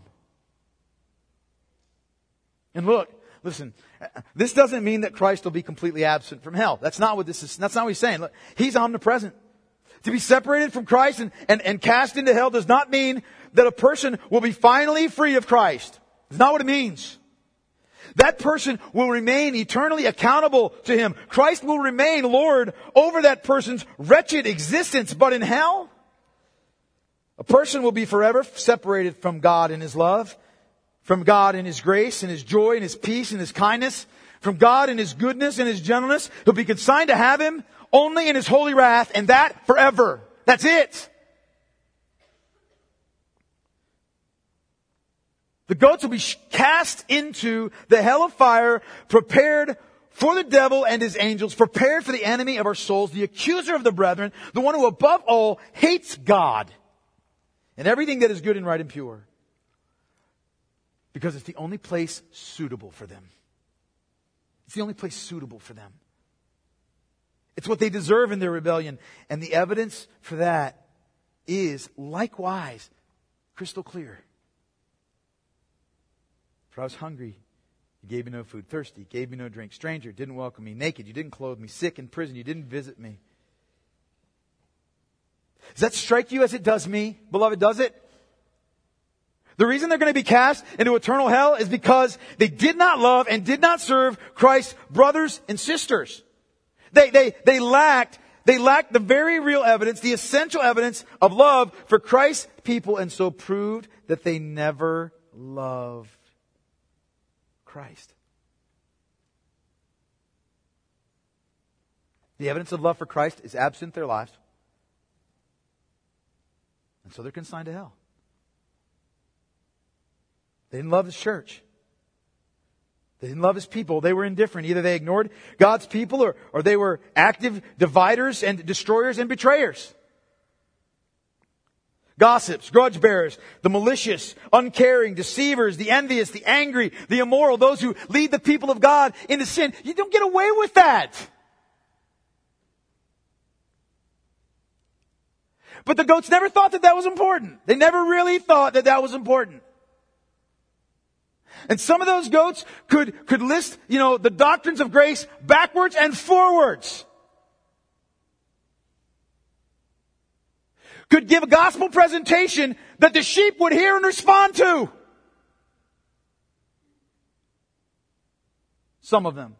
[SPEAKER 1] And look, listen, this doesn't mean that Christ will be completely absent from hell. That's not what this is. That's not what He's saying. Look, He's omnipresent. To be separated from Christ and, and, and cast into hell does not mean that a person will be finally free of Christ. It's not what it means. That person will remain eternally accountable to Him. Christ will remain Lord over that person's wretched existence. But in hell, a person will be forever separated from God in His love, from God in His grace and His joy and His peace and His kindness, from God in His goodness and His gentleness. He'll be consigned to have Him only in His holy wrath, and that forever. That's it. The goats will be cast into the hell of fire, prepared for the devil and his angels, prepared for the enemy of our souls, the accuser of the brethren, the one who above all hates God and everything that is good and right and pure. Because it's the only place suitable for them. It's the only place suitable for them. It's what they deserve in their rebellion. And the evidence for that is likewise crystal clear. For I was hungry, you gave me no food. Thirsty, gave me no drink. Stranger, didn't welcome me. Naked, you didn't clothe me. Sick, in prison, you didn't visit me. Does that strike you as it does me? Beloved, does it? The reason they're going to be cast into eternal hell is because they did not love and did not serve Christ's brothers and sisters. They, they, they lacked, they lacked the very real evidence, the essential evidence of love for Christ's people, and so proved that they never loved Christ. The evidence of love for Christ is absent in their lives. And so they're consigned to hell. They didn't love His church. They didn't love His people. They were indifferent. Either they ignored God's people or, or they were active dividers and destroyers and betrayers. Gossips, grudge bearers, the malicious, uncaring, deceivers, the envious, the angry, the immoral, those who lead the people of God into sin. You don't get away with that. But the goats never thought that that was important. They never really thought that that was important. And some of those goats could, could list, you know, the doctrines of grace backwards and forwards. Could give a gospel presentation that the sheep would hear and respond to. Some of them.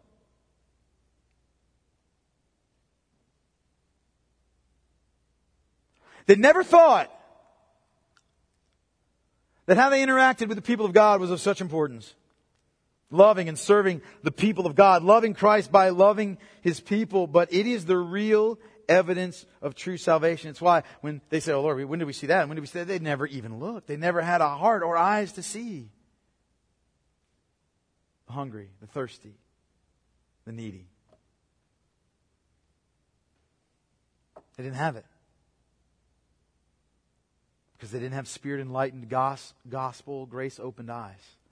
[SPEAKER 1] They never thought that how they interacted with the people of God was of such importance. Loving and serving the people of God. Loving Christ by loving His people. But it is the real evidence of true salvation. It's why when they say, oh Lord, when did we see that? And when did we see that? They never even looked. They never had a heart or eyes to see. The hungry, the thirsty, the needy. They didn't have it. Because they didn't have Spirit-enlightened gos- gospel, grace-opened eyes.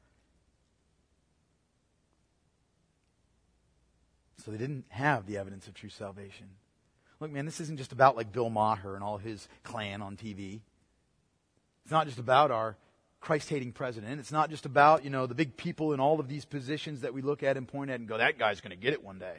[SPEAKER 1] So they didn't have the evidence of true salvation. Look, man, this isn't just about like Bill Maher and all his clan on T V. It's not just about our Christ-hating president. It's not just about, you know, the big people in all of these positions that we look at and point at and go, that guy's going to get it one day.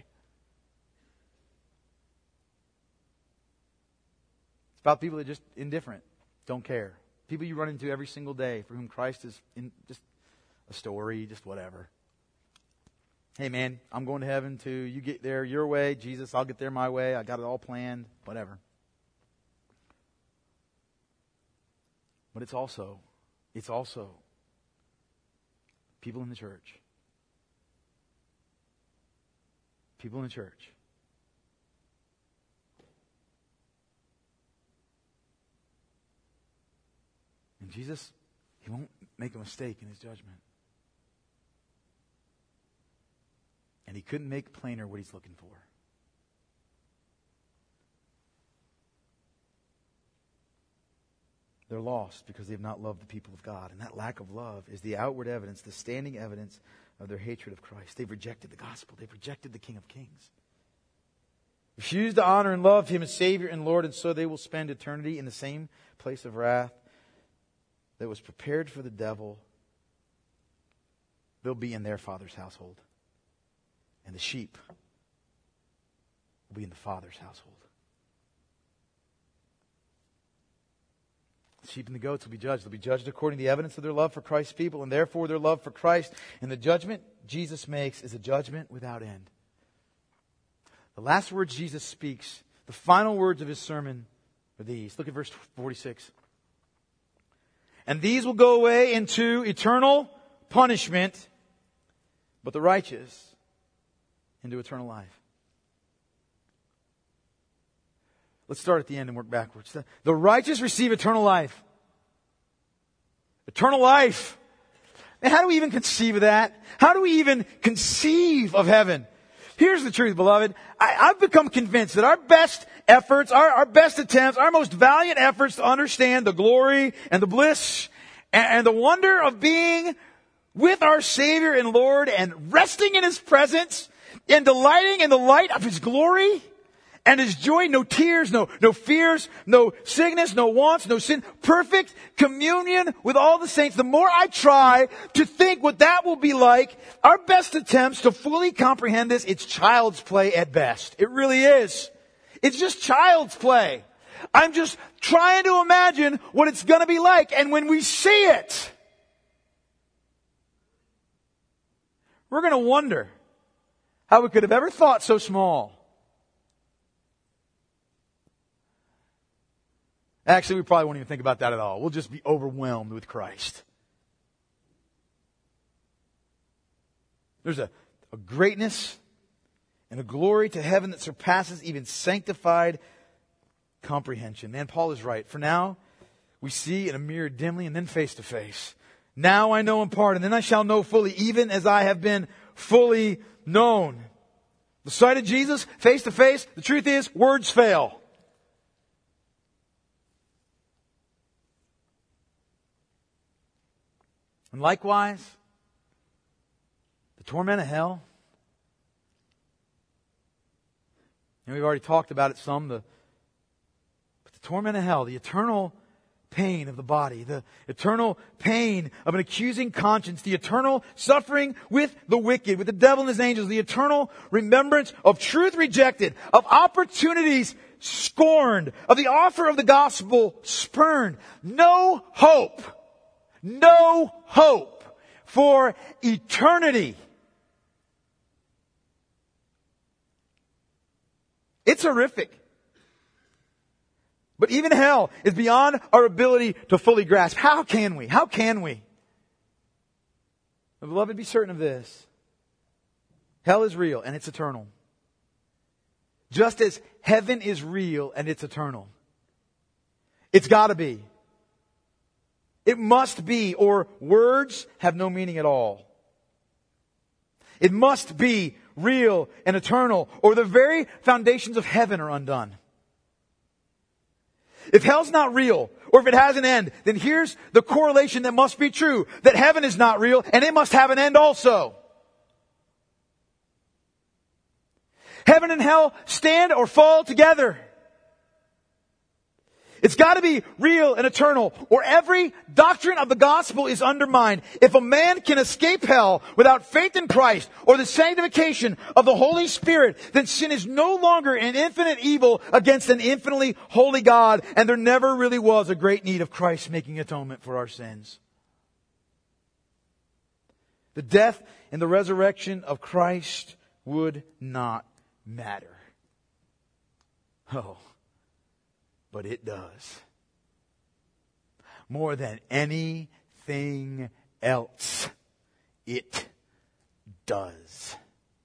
[SPEAKER 1] It's about people that are just indifferent, don't care. People you run into every single day for whom Christ is in just a story, just whatever. Hey man, I'm going to heaven too. You get there your way. Jesus, I'll get there my way. I got it all planned. Whatever. But it's also, it's also people in the church. People in the church. And Jesus, He won't make a mistake in His judgment. And He couldn't make plainer what He's looking for. They're lost because they have not loved the people of God. And that lack of love is the outward evidence, the standing evidence of their hatred of Christ. They've rejected the gospel. They've rejected the King of Kings. Refused to honor and love Him as Savior and Lord, and so they will spend eternity in the same place of wrath that was prepared for the devil. They'll be in their Father's household. And the sheep will be in the Father's household. The sheep and the goats will be judged. They'll be judged according to the evidence of their love for Christ's people, and therefore their love for Christ. And the judgment Jesus makes is a judgment without end. The last words Jesus speaks, the final words of His sermon, are these. Look at verse forty-six. And these will go away into eternal punishment, but the righteous into eternal life. Let's start at the end and work backwards. The righteous receive eternal life. Eternal life. And how do we even conceive of that? How do we even conceive of heaven? Here's the truth, beloved. I, I've become convinced that our best efforts, our, our best attempts, our most valiant efforts to understand the glory and the bliss and, and the wonder of being with our Savior and Lord and resting in His presence and delighting in the light of His glory and His joy, no tears, no, no fears, no sickness, no wants, no sin, perfect communion with all the saints. The more I try to think what that will be like, our best attempts to fully comprehend this, it's child's play at best. It really is. It's just child's play. I'm just trying to imagine what it's going to be like. And when we see it, we're going to wonder how we could have ever thought so small. Actually, we probably won't even think about that at all. We'll just be overwhelmed with Christ. There's a, a greatness and a glory to heaven that surpasses even sanctified comprehension. Man, Paul is right. For now, we see in a mirror dimly and then face to face. Now I know in part, and then I shall know fully, even as I have been fully known. The sight of Jesus, face to face, the truth is, words fail. And likewise, the torment of hell. And we've already talked about it some. The, but the torment of hell, the eternal pain of the body, the eternal pain of an accusing conscience, the eternal suffering with the wicked, with the devil and his angels, the eternal remembrance of truth rejected, of opportunities scorned, of the offer of the gospel spurned. No hope. No hope for eternity. It's horrific. But even hell is beyond our ability to fully grasp. How can we? How can we? But beloved, be certain of this. Hell is real and it's eternal. Just as heaven is real and it's eternal. It's got to be. It must be, or words have no meaning at all. It must be real and eternal, or the very foundations of heaven are undone. If hell's not real, or if it has an end, then here's the correlation that must be true, that heaven is not real, and it must have an end also. Heaven and hell stand or fall together. It's got to be real and eternal, or every doctrine of the gospel is undermined. If a man can escape hell without faith in Christ or the sanctification of the Holy Spirit, then sin is no longer an infinite evil against an infinitely holy God, and there never really was a great need of Christ making atonement for our sins. The death and the resurrection of Christ would not matter. Oh. But it does. More than anything else, it does.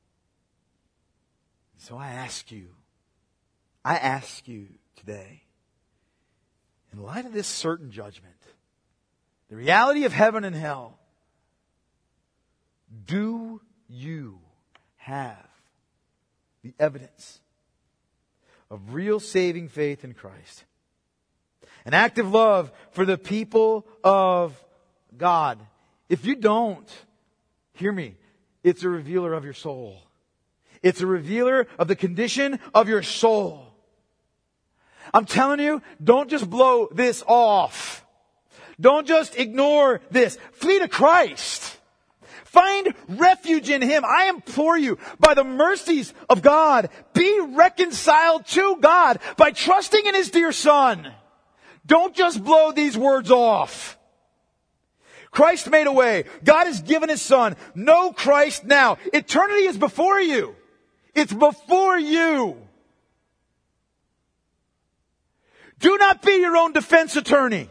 [SPEAKER 1] So I ask you, I ask you today, in light of this certain judgment, the reality of heaven and hell, do you have the evidence of real saving faith in Christ? An active love for the people of God. If you don't, hear me, it's a revealer of your soul. It's a revealer of the condition of your soul. I'm telling you, don't just blow this off. Don't just ignore this. Flee to Christ. Find refuge in Him. I implore you, by the mercies of God, be reconciled to God by trusting in His dear Son. Don't just blow these words off. Christ made a way. God has given His Son. Know Christ now. Eternity is before you. It's before you. Do not be your own defense attorney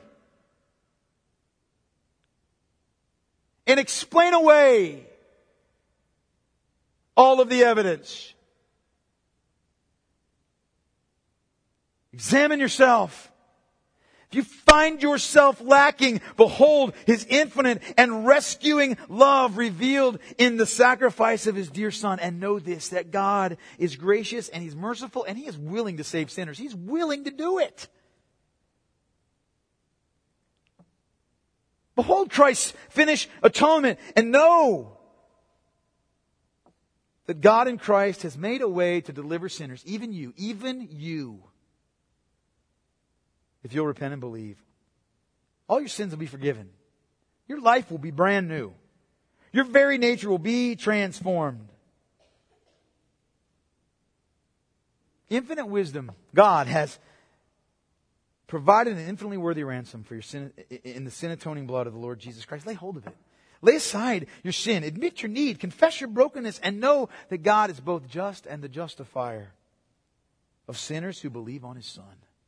[SPEAKER 1] and explain away all of the evidence. Examine yourself. If you find yourself lacking, behold His infinite and rescuing love revealed in the sacrifice of His dear Son. And know this, that God is gracious and He's merciful and He is willing to save sinners. He's willing to do it. Behold Christ's finished atonement and know that God in Christ has made a way to deliver sinners, even you, even you. If you'll repent and believe, all your sins will be forgiven. Your life will be brand new. Your very nature will be transformed. Infinite wisdom, God has provided an infinitely worthy ransom for your sin in the sin-atoning blood of the Lord Jesus Christ. Lay hold of it. Lay aside your sin. Admit your need. Confess your brokenness and know that God is both just and the justifier of sinners who believe on His Son.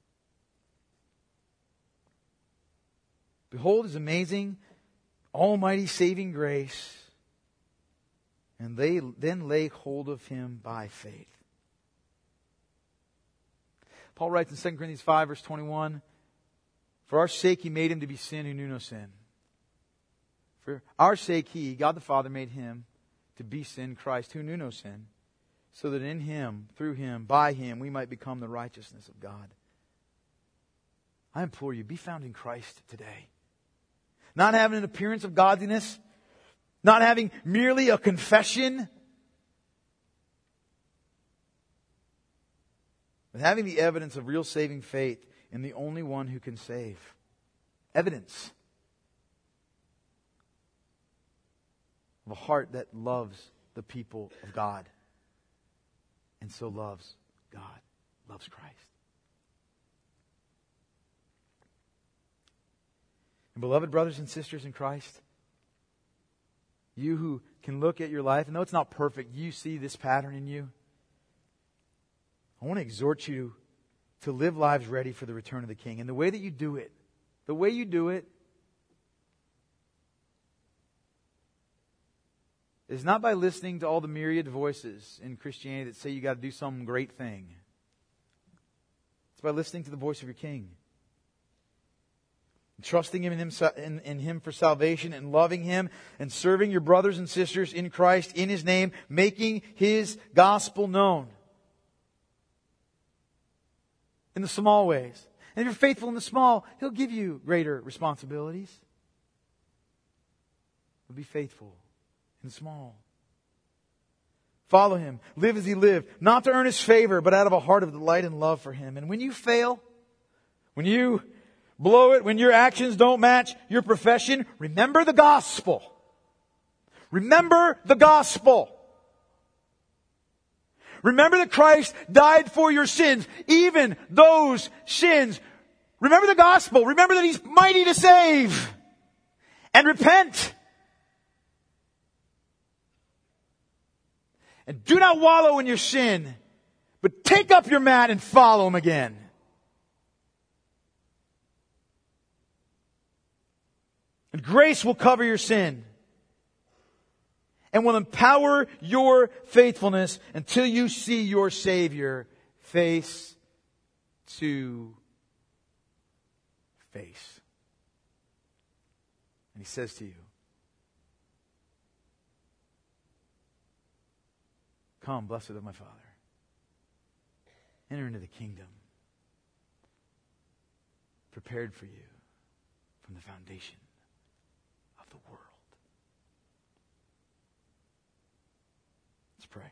[SPEAKER 1] Behold His amazing, almighty saving grace, and they then lay hold of Him by faith. Paul writes in Second Corinthians five, verse twenty-one, for our sake He made Him to be sin who knew no sin. For our sake He, God the Father, made Him to be sin, Christ, who knew no sin, so that in Him, through Him, by Him, we might become the righteousness of God. I implore you, be found in Christ today. Not having an appearance of godliness, not having merely a confession, but having the evidence of real saving faith in the only one who can save. Evidence of a heart that loves the people of God and so loves God, loves Christ. And beloved brothers and sisters in Christ, you who can look at your life, and though it's not perfect, you see this pattern in you. I want to exhort you to live lives ready for the return of the King. And the way that you do it, the way you do it, is not by listening to all the myriad voices in Christianity that say you got to do some great thing. It's by listening to the voice of your King. Trusting Him in, him in, in Him for salvation and loving Him and serving your brothers and sisters in Christ in His name, making His gospel known in the small ways. And if you're faithful in the small, He'll give you greater responsibilities. But be faithful in the small. Follow Him. Live as He lived. Not to earn His favor, but out of a heart of delight and love for Him. And when you fail, when you blow it, when your actions don't match your profession, remember the gospel. Remember the gospel. Remember that Christ died for your sins, even those sins. Remember the gospel. Remember that He's mighty to save. And repent. And do not wallow in your sin, but take up your mat and follow Him again. And grace will cover your sin and will empower your faithfulness until you see your Savior face to face. And He says to you, come, blessed of my Father, enter into the kingdom prepared for you from the foundation of the world. Let's pray.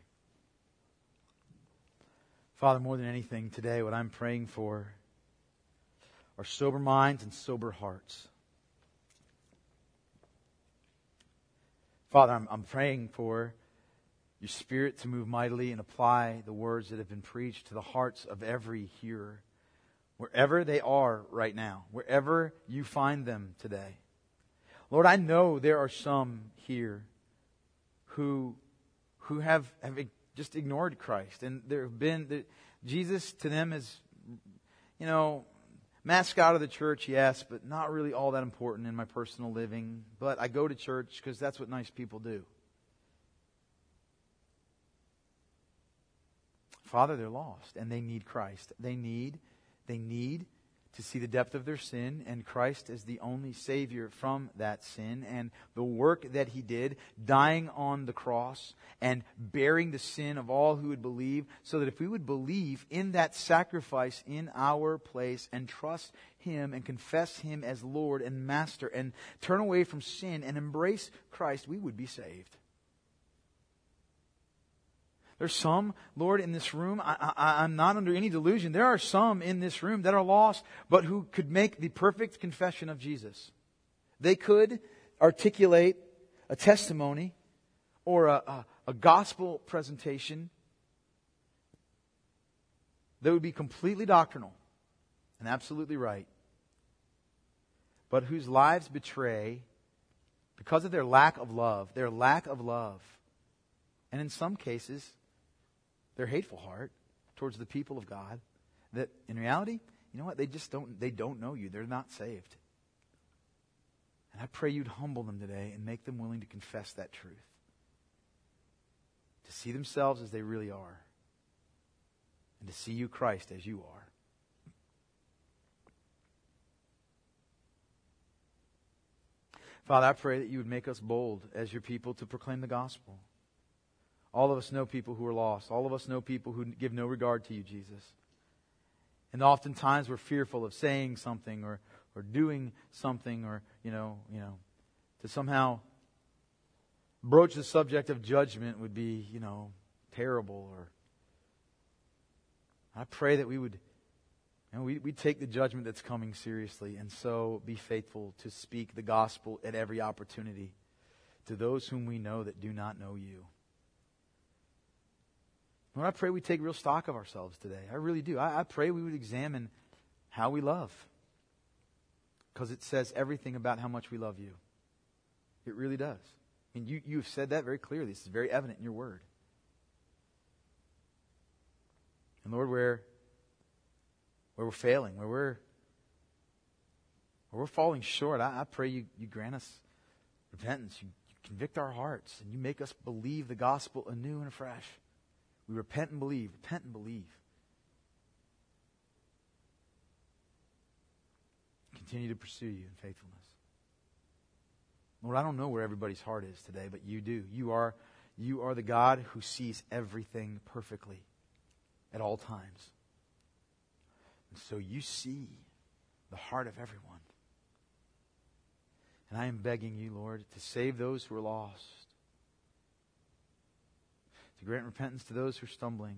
[SPEAKER 1] Father, more than anything today, what I'm praying for are sober minds and sober hearts. Father, I'm, I'm praying for your Spirit to move mightily and apply the words that have been preached to the hearts of every hearer, wherever they are right now, wherever you find them today. Lord, I know there are some here who who have, have just ignored Christ. And there have been, the, Jesus to them is, you know, mascot of the church, yes, but not really all that important in my personal living. But I go to church because that's what nice people do. Father, they're lost and they need Christ. They need, they need to see the depth of their sin and Christ as the only Savior from that sin, and the work that He did, dying on the cross and bearing the sin of all who would believe, so that if we would believe in that sacrifice in our place and trust Him and confess Him as Lord and Master and turn away from sin and embrace Christ, we would be saved. There's some, Lord, in this room, I, I, I'm not under any delusion. There are some in this room that are lost, but who could make the perfect confession of Jesus. They could articulate a testimony or a, a, a gospel presentation that would be completely doctrinal and absolutely right, but whose lives betray, because of their lack of love, their lack of love, and in some cases, their hateful heart towards the people of God, that in reality, you know what, they just don't, they don't know you. They're not saved. And I pray you'd humble them today and make them willing to confess that truth. To see themselves as they really are. And to see you, Christ, as you are. Father, I pray that you would make us bold as your people to proclaim the gospel. All of us know people who are lost. All of us know people who give no regard to you, Jesus. And oftentimes we're fearful of saying something or, or doing something or, you know, you know, to somehow broach the subject of judgment would be, you know, terrible. Or I pray that we would, you know, we we take the judgment that's coming seriously and so be faithful to speak the gospel at every opportunity to those whom we know that do not know you. Lord, I pray we take real stock of ourselves today. I really do. I, I pray we would examine how we love. Because it says everything about how much we love you. It really does. I mean, you, you've said that very clearly. This is very evident in your word. And Lord, where, where we're failing, where we're, where we're falling short, I, I pray you, you grant us repentance. You, you convict our hearts and you make us believe the gospel anew and afresh. We repent and believe. Repent and believe. Continue to pursue you in faithfulness. Lord, I don't know where everybody's heart is today, but you do. You are, you are the God who sees everything perfectly at all times. And so you see the heart of everyone. And I am begging you, Lord, to save those who are lost. To grant repentance to those who are stumbling.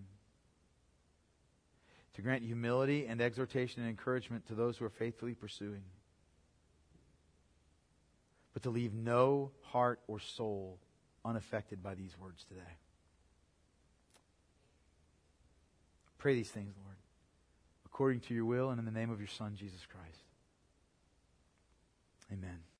[SPEAKER 1] To grant humility and exhortation and encouragement to those who are faithfully pursuing. But to leave no heart or soul unaffected by these words today. Pray these things, Lord, according to your will and in the name of your Son, Jesus Christ. Amen.